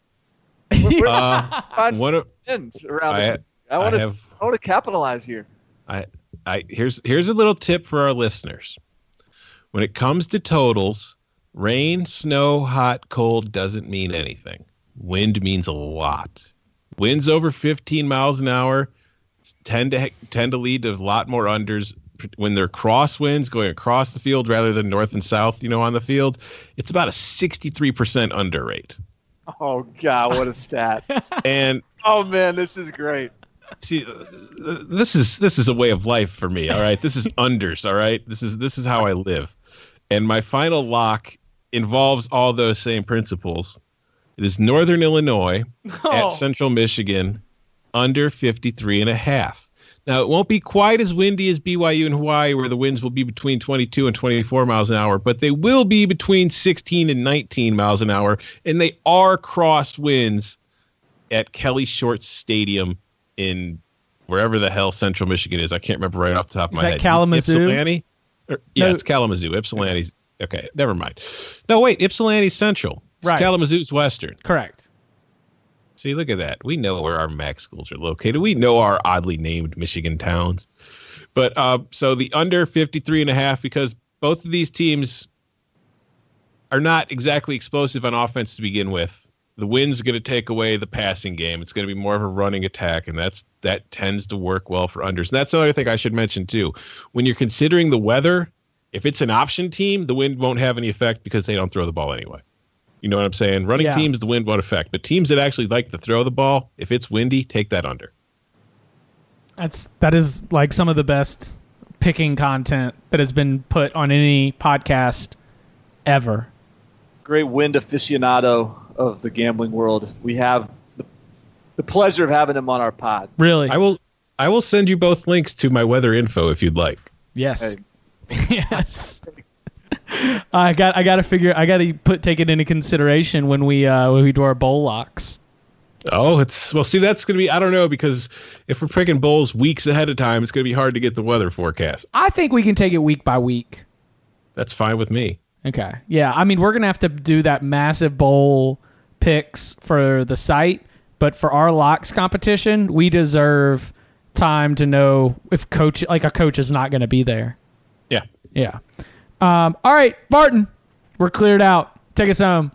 Around I want to capitalize here. Here's a little tip for our listeners. When it comes to totals, rain, snow, hot, cold doesn't mean anything. Wind means a lot. Winds over 15 miles an hour tend to lead to a lot more unders. When they're crosswinds going across the field rather than north and south, on the field, it's about a 63% under rate. Oh God, what a stat! And oh man, this is great. See, this is a way of life for me. All right, this is unders. All right, this is how I live. And my final lock involves all those same principles. It is Northern Illinois at Central Michigan under 53.5. Now, it won't be quite as windy as BYU and Hawaii, where the winds will be between 22 and 24 miles an hour, but they will be between 16 and 19 miles an hour, and they are crossed winds at Kelly Shorts Stadium in wherever the hell Central Michigan is. I can't remember right off the top of my head. Is that Kalamazoo? Ypsilanti? It's Kalamazoo. Ypsilanti's okay. Never mind. No, wait. Ypsilanti's Central. Right. Kalamazoo's Western. Correct. See, look at that. We know where our MAC schools are located. We know our oddly named Michigan towns. But so the under 53.5, because both of these teams are not exactly explosive on offense to begin with. The wind's going to take away the passing game. It's going to be more of a running attack, and that tends to work well for unders. And that's the other thing I should mention, too. When you're considering the weather, if it's an option team, the wind won't have any effect because they don't throw the ball anyway. You know what I'm saying? Running teams, the wind won't affect. But teams that actually like to throw the ball, if it's windy, take that under. That is like some of the best picking content that has been put on any podcast ever. Great wind aficionado of the gambling world. We have the pleasure of having him on our pod. Really? I will send you both links to my weather info if you'd like. Yes. Hey. Yes. I got to take it into consideration when we do our bowl locks. Oh, see, that's going to be, I don't know, because if we're picking bowls weeks ahead of time, it's going to be hard to get the weather forecast. I think we can take it week by week. That's fine with me. Okay. Yeah. I mean, we're going to have to do that massive bowl picks for the site, but for our locks competition, we deserve time to know if a coach is not going to be there. Yeah. Yeah. All right, Barton, we're cleared out. Take us home.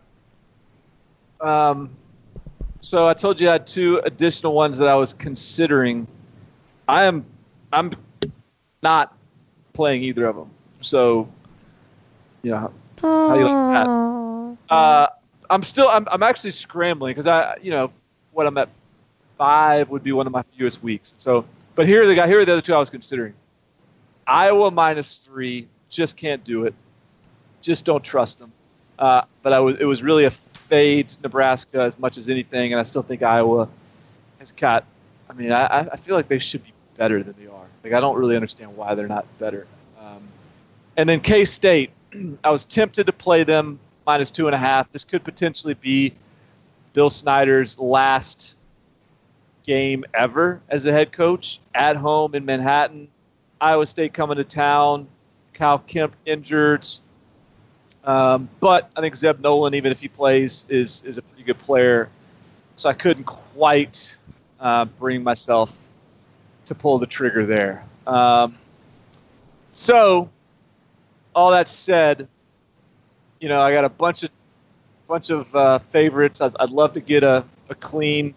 So I told you I had 2 additional ones that I was considering. I'm not playing either of them. So, how do you like that? I'm actually scrambling because I'm at 5 would be one of my fewest weeks. So, but here are the other 2 I was considering. Iowa -3, just can't do it. Just don't trust them. But it was really a fade Nebraska as much as anything, and I still think Iowa has got. I mean, I feel like they should be better than they are. Like, I don't really understand why they're not better. And then K-State, I was tempted to play them -2.5. This could potentially be Bill Snyder's last game ever as a head coach at home in Manhattan. Iowa State coming to town. Kyle Kemp injured. But I think Zeb Nolan, even if he plays, is a pretty good player. So I couldn't quite bring myself to pull the trigger there. So all that said, I got a bunch of favorites. I'd love to get a clean.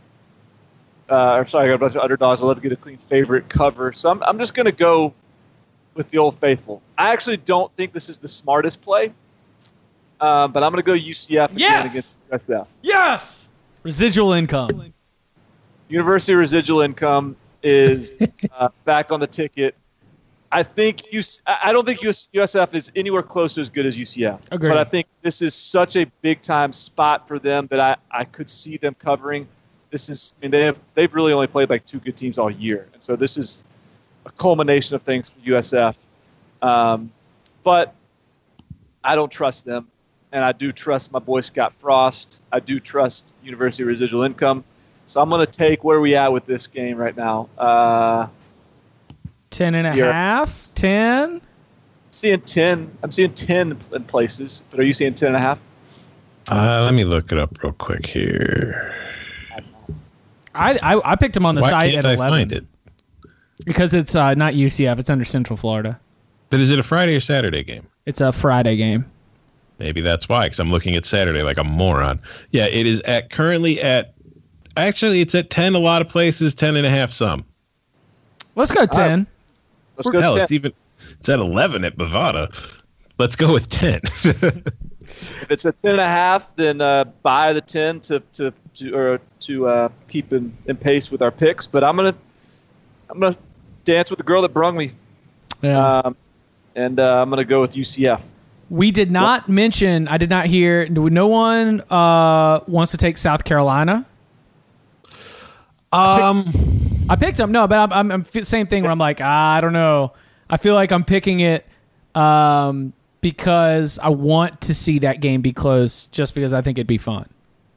I got a bunch of underdogs. I'd love to get a clean favorite cover. So I'm just going to go with the Old Faithful. I actually don't think this is the smartest play, but I'm going to go UCF again against USF. Yes! Residual income. University residual income is back on the ticket. I don't think USF is anywhere close to as good as UCF. Agreed. But I think this is such a big-time spot for them that I could see them covering. They've really only played like 2 good teams all year. And so this is a culmination of things for USF. But I don't trust them. And I do trust my boy Scott Frost. I do trust University residual income. So I'm going to take where we at with this game right now. 10.5? 10? Seeing 10. I'm seeing 10 in places. But are you seeing 10.5? Let me look it up real quick here. I picked him on the site at 11. Why can't I find it? Because it's not UCF. It's under Central Florida. But is it a Friday or Saturday game? It's a Friday game. Maybe that's why, because I'm looking at Saturday like a moron. Yeah, it is currently at 10 a lot of places, 10.5 some. Let's go 10. Let's go 10. It's at 11 at Bovada. Let's go with 10. If it's at 10.5, then buy the 10 to keep in pace with our picks. But I'm gonna dance with the girl that brung me. Yeah. And I'm gonna go with UCF. We did not mention. I did not hear. No one wants to take South Carolina. I picked them. No, but I'm same thing where I'm like, I don't know. I feel like I'm picking it because I want to see that game be close, just because I think it'd be fun.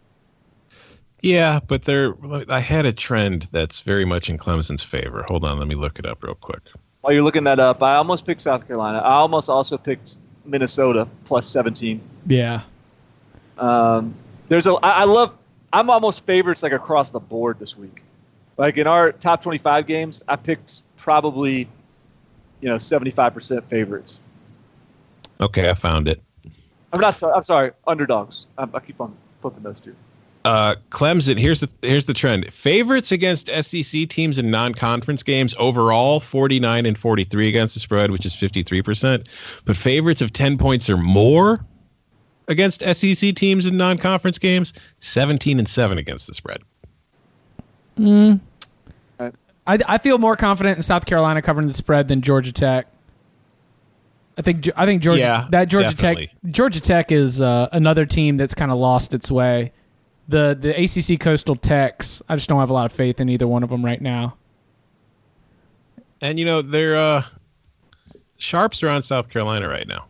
Yeah, but I had a trend that's very much in Clemson's favor. Hold on, let me look it up real quick. While you're looking that up, I almost picked South Carolina. I almost also picked Minnesota plus 17. Yeah. I'm almost favorites like across the board this week. Like in our top 25 games, I picked probably 75% favorites. Okay, I found it. I'm sorry, underdogs. I keep on flipping those two. Clemson, here's the trend. Favorites against SEC teams in non-conference games overall, 49 and 43 against the spread, which is 53%. But favorites of 10 points or more against SEC teams in non-conference games, 17 and 7 against the spread. I feel more confident in South Carolina covering the spread than Georgia Tech. I think Georgia. Yeah, that Georgia definitely. Georgia Tech is another team that's kind of lost its way. The ACC Coastal Techs, I just don't have a lot of faith in either one of them right now. And they're Sharps are on South Carolina right now.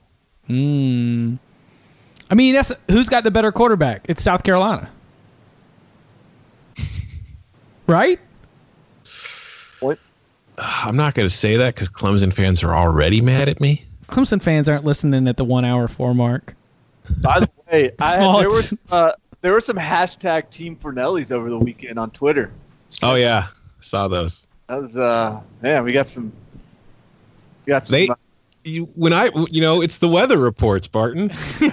I mean, that's who's got the better quarterback? It's South Carolina. right? What? I'm not going to say that because Clemson fans are already mad at me. Clemson fans aren't listening at the 1 hour 4 mark. By the way, there were some hashtag Team Fornellis over the weekend on Twitter. Oh yeah, saw those. That was man. We got some. It's the weather reports, Barton.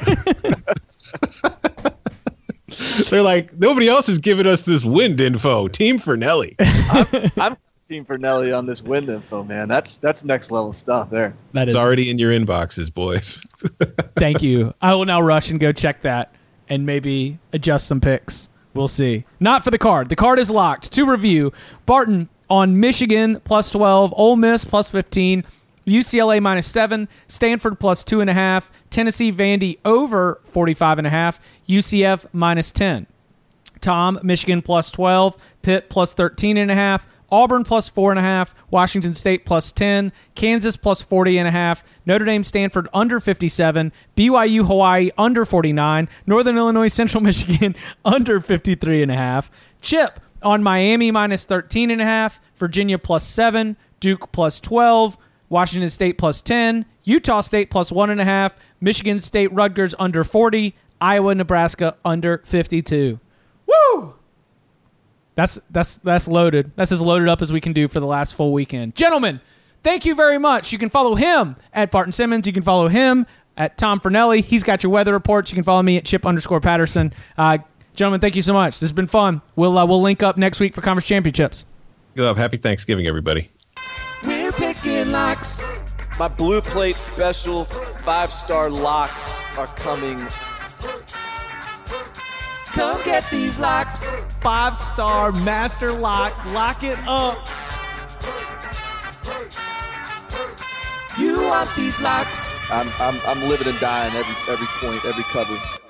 They're like, nobody else is giving us this wind info. Team Fornelli. I'm Team Fornelli on this wind info, man. That's next level stuff there. It's already in your inboxes, boys. Thank you. I will now rush and go check that and maybe adjust some picks. We'll see. Not for the card. The card is locked. To review, Barton on Michigan plus 12, Ole Miss plus 15, UCLA minus 7, Stanford plus 2.5, Tennessee Vandy over 45.5, UCF minus 10. Tom, Michigan plus 12, Pitt plus 13.5, Auburn plus 4.5, Washington State plus 10, Kansas plus 40.5, Notre Dame Stanford under 57, BYU Hawaii under 49, Northern Illinois Central Michigan under 53.5, Chip on Miami minus 13.5, Virginia plus 7, Duke plus 12, Washington State plus 10, Utah State plus 1.5, Michigan State Rutgers under 40, Iowa Nebraska under 52. Woo! That's loaded. That's as loaded up as we can do for the last full weekend. Gentlemen, thank you very much. You can follow him at Barton Simmons. You can follow him at Tom Fornelli. He's got your weather reports. You can follow me at Chip_Patterson. Gentlemen, thank you so much. This has been fun. We'll link up next week for Conference Championships. Good up. Happy Thanksgiving, everybody. We're picking locks. My Blue Plate special 5-star locks are coming. Come get these locks. 5-star master lock. Lock it up. You want these locks? I'm living and dying every point, every cover.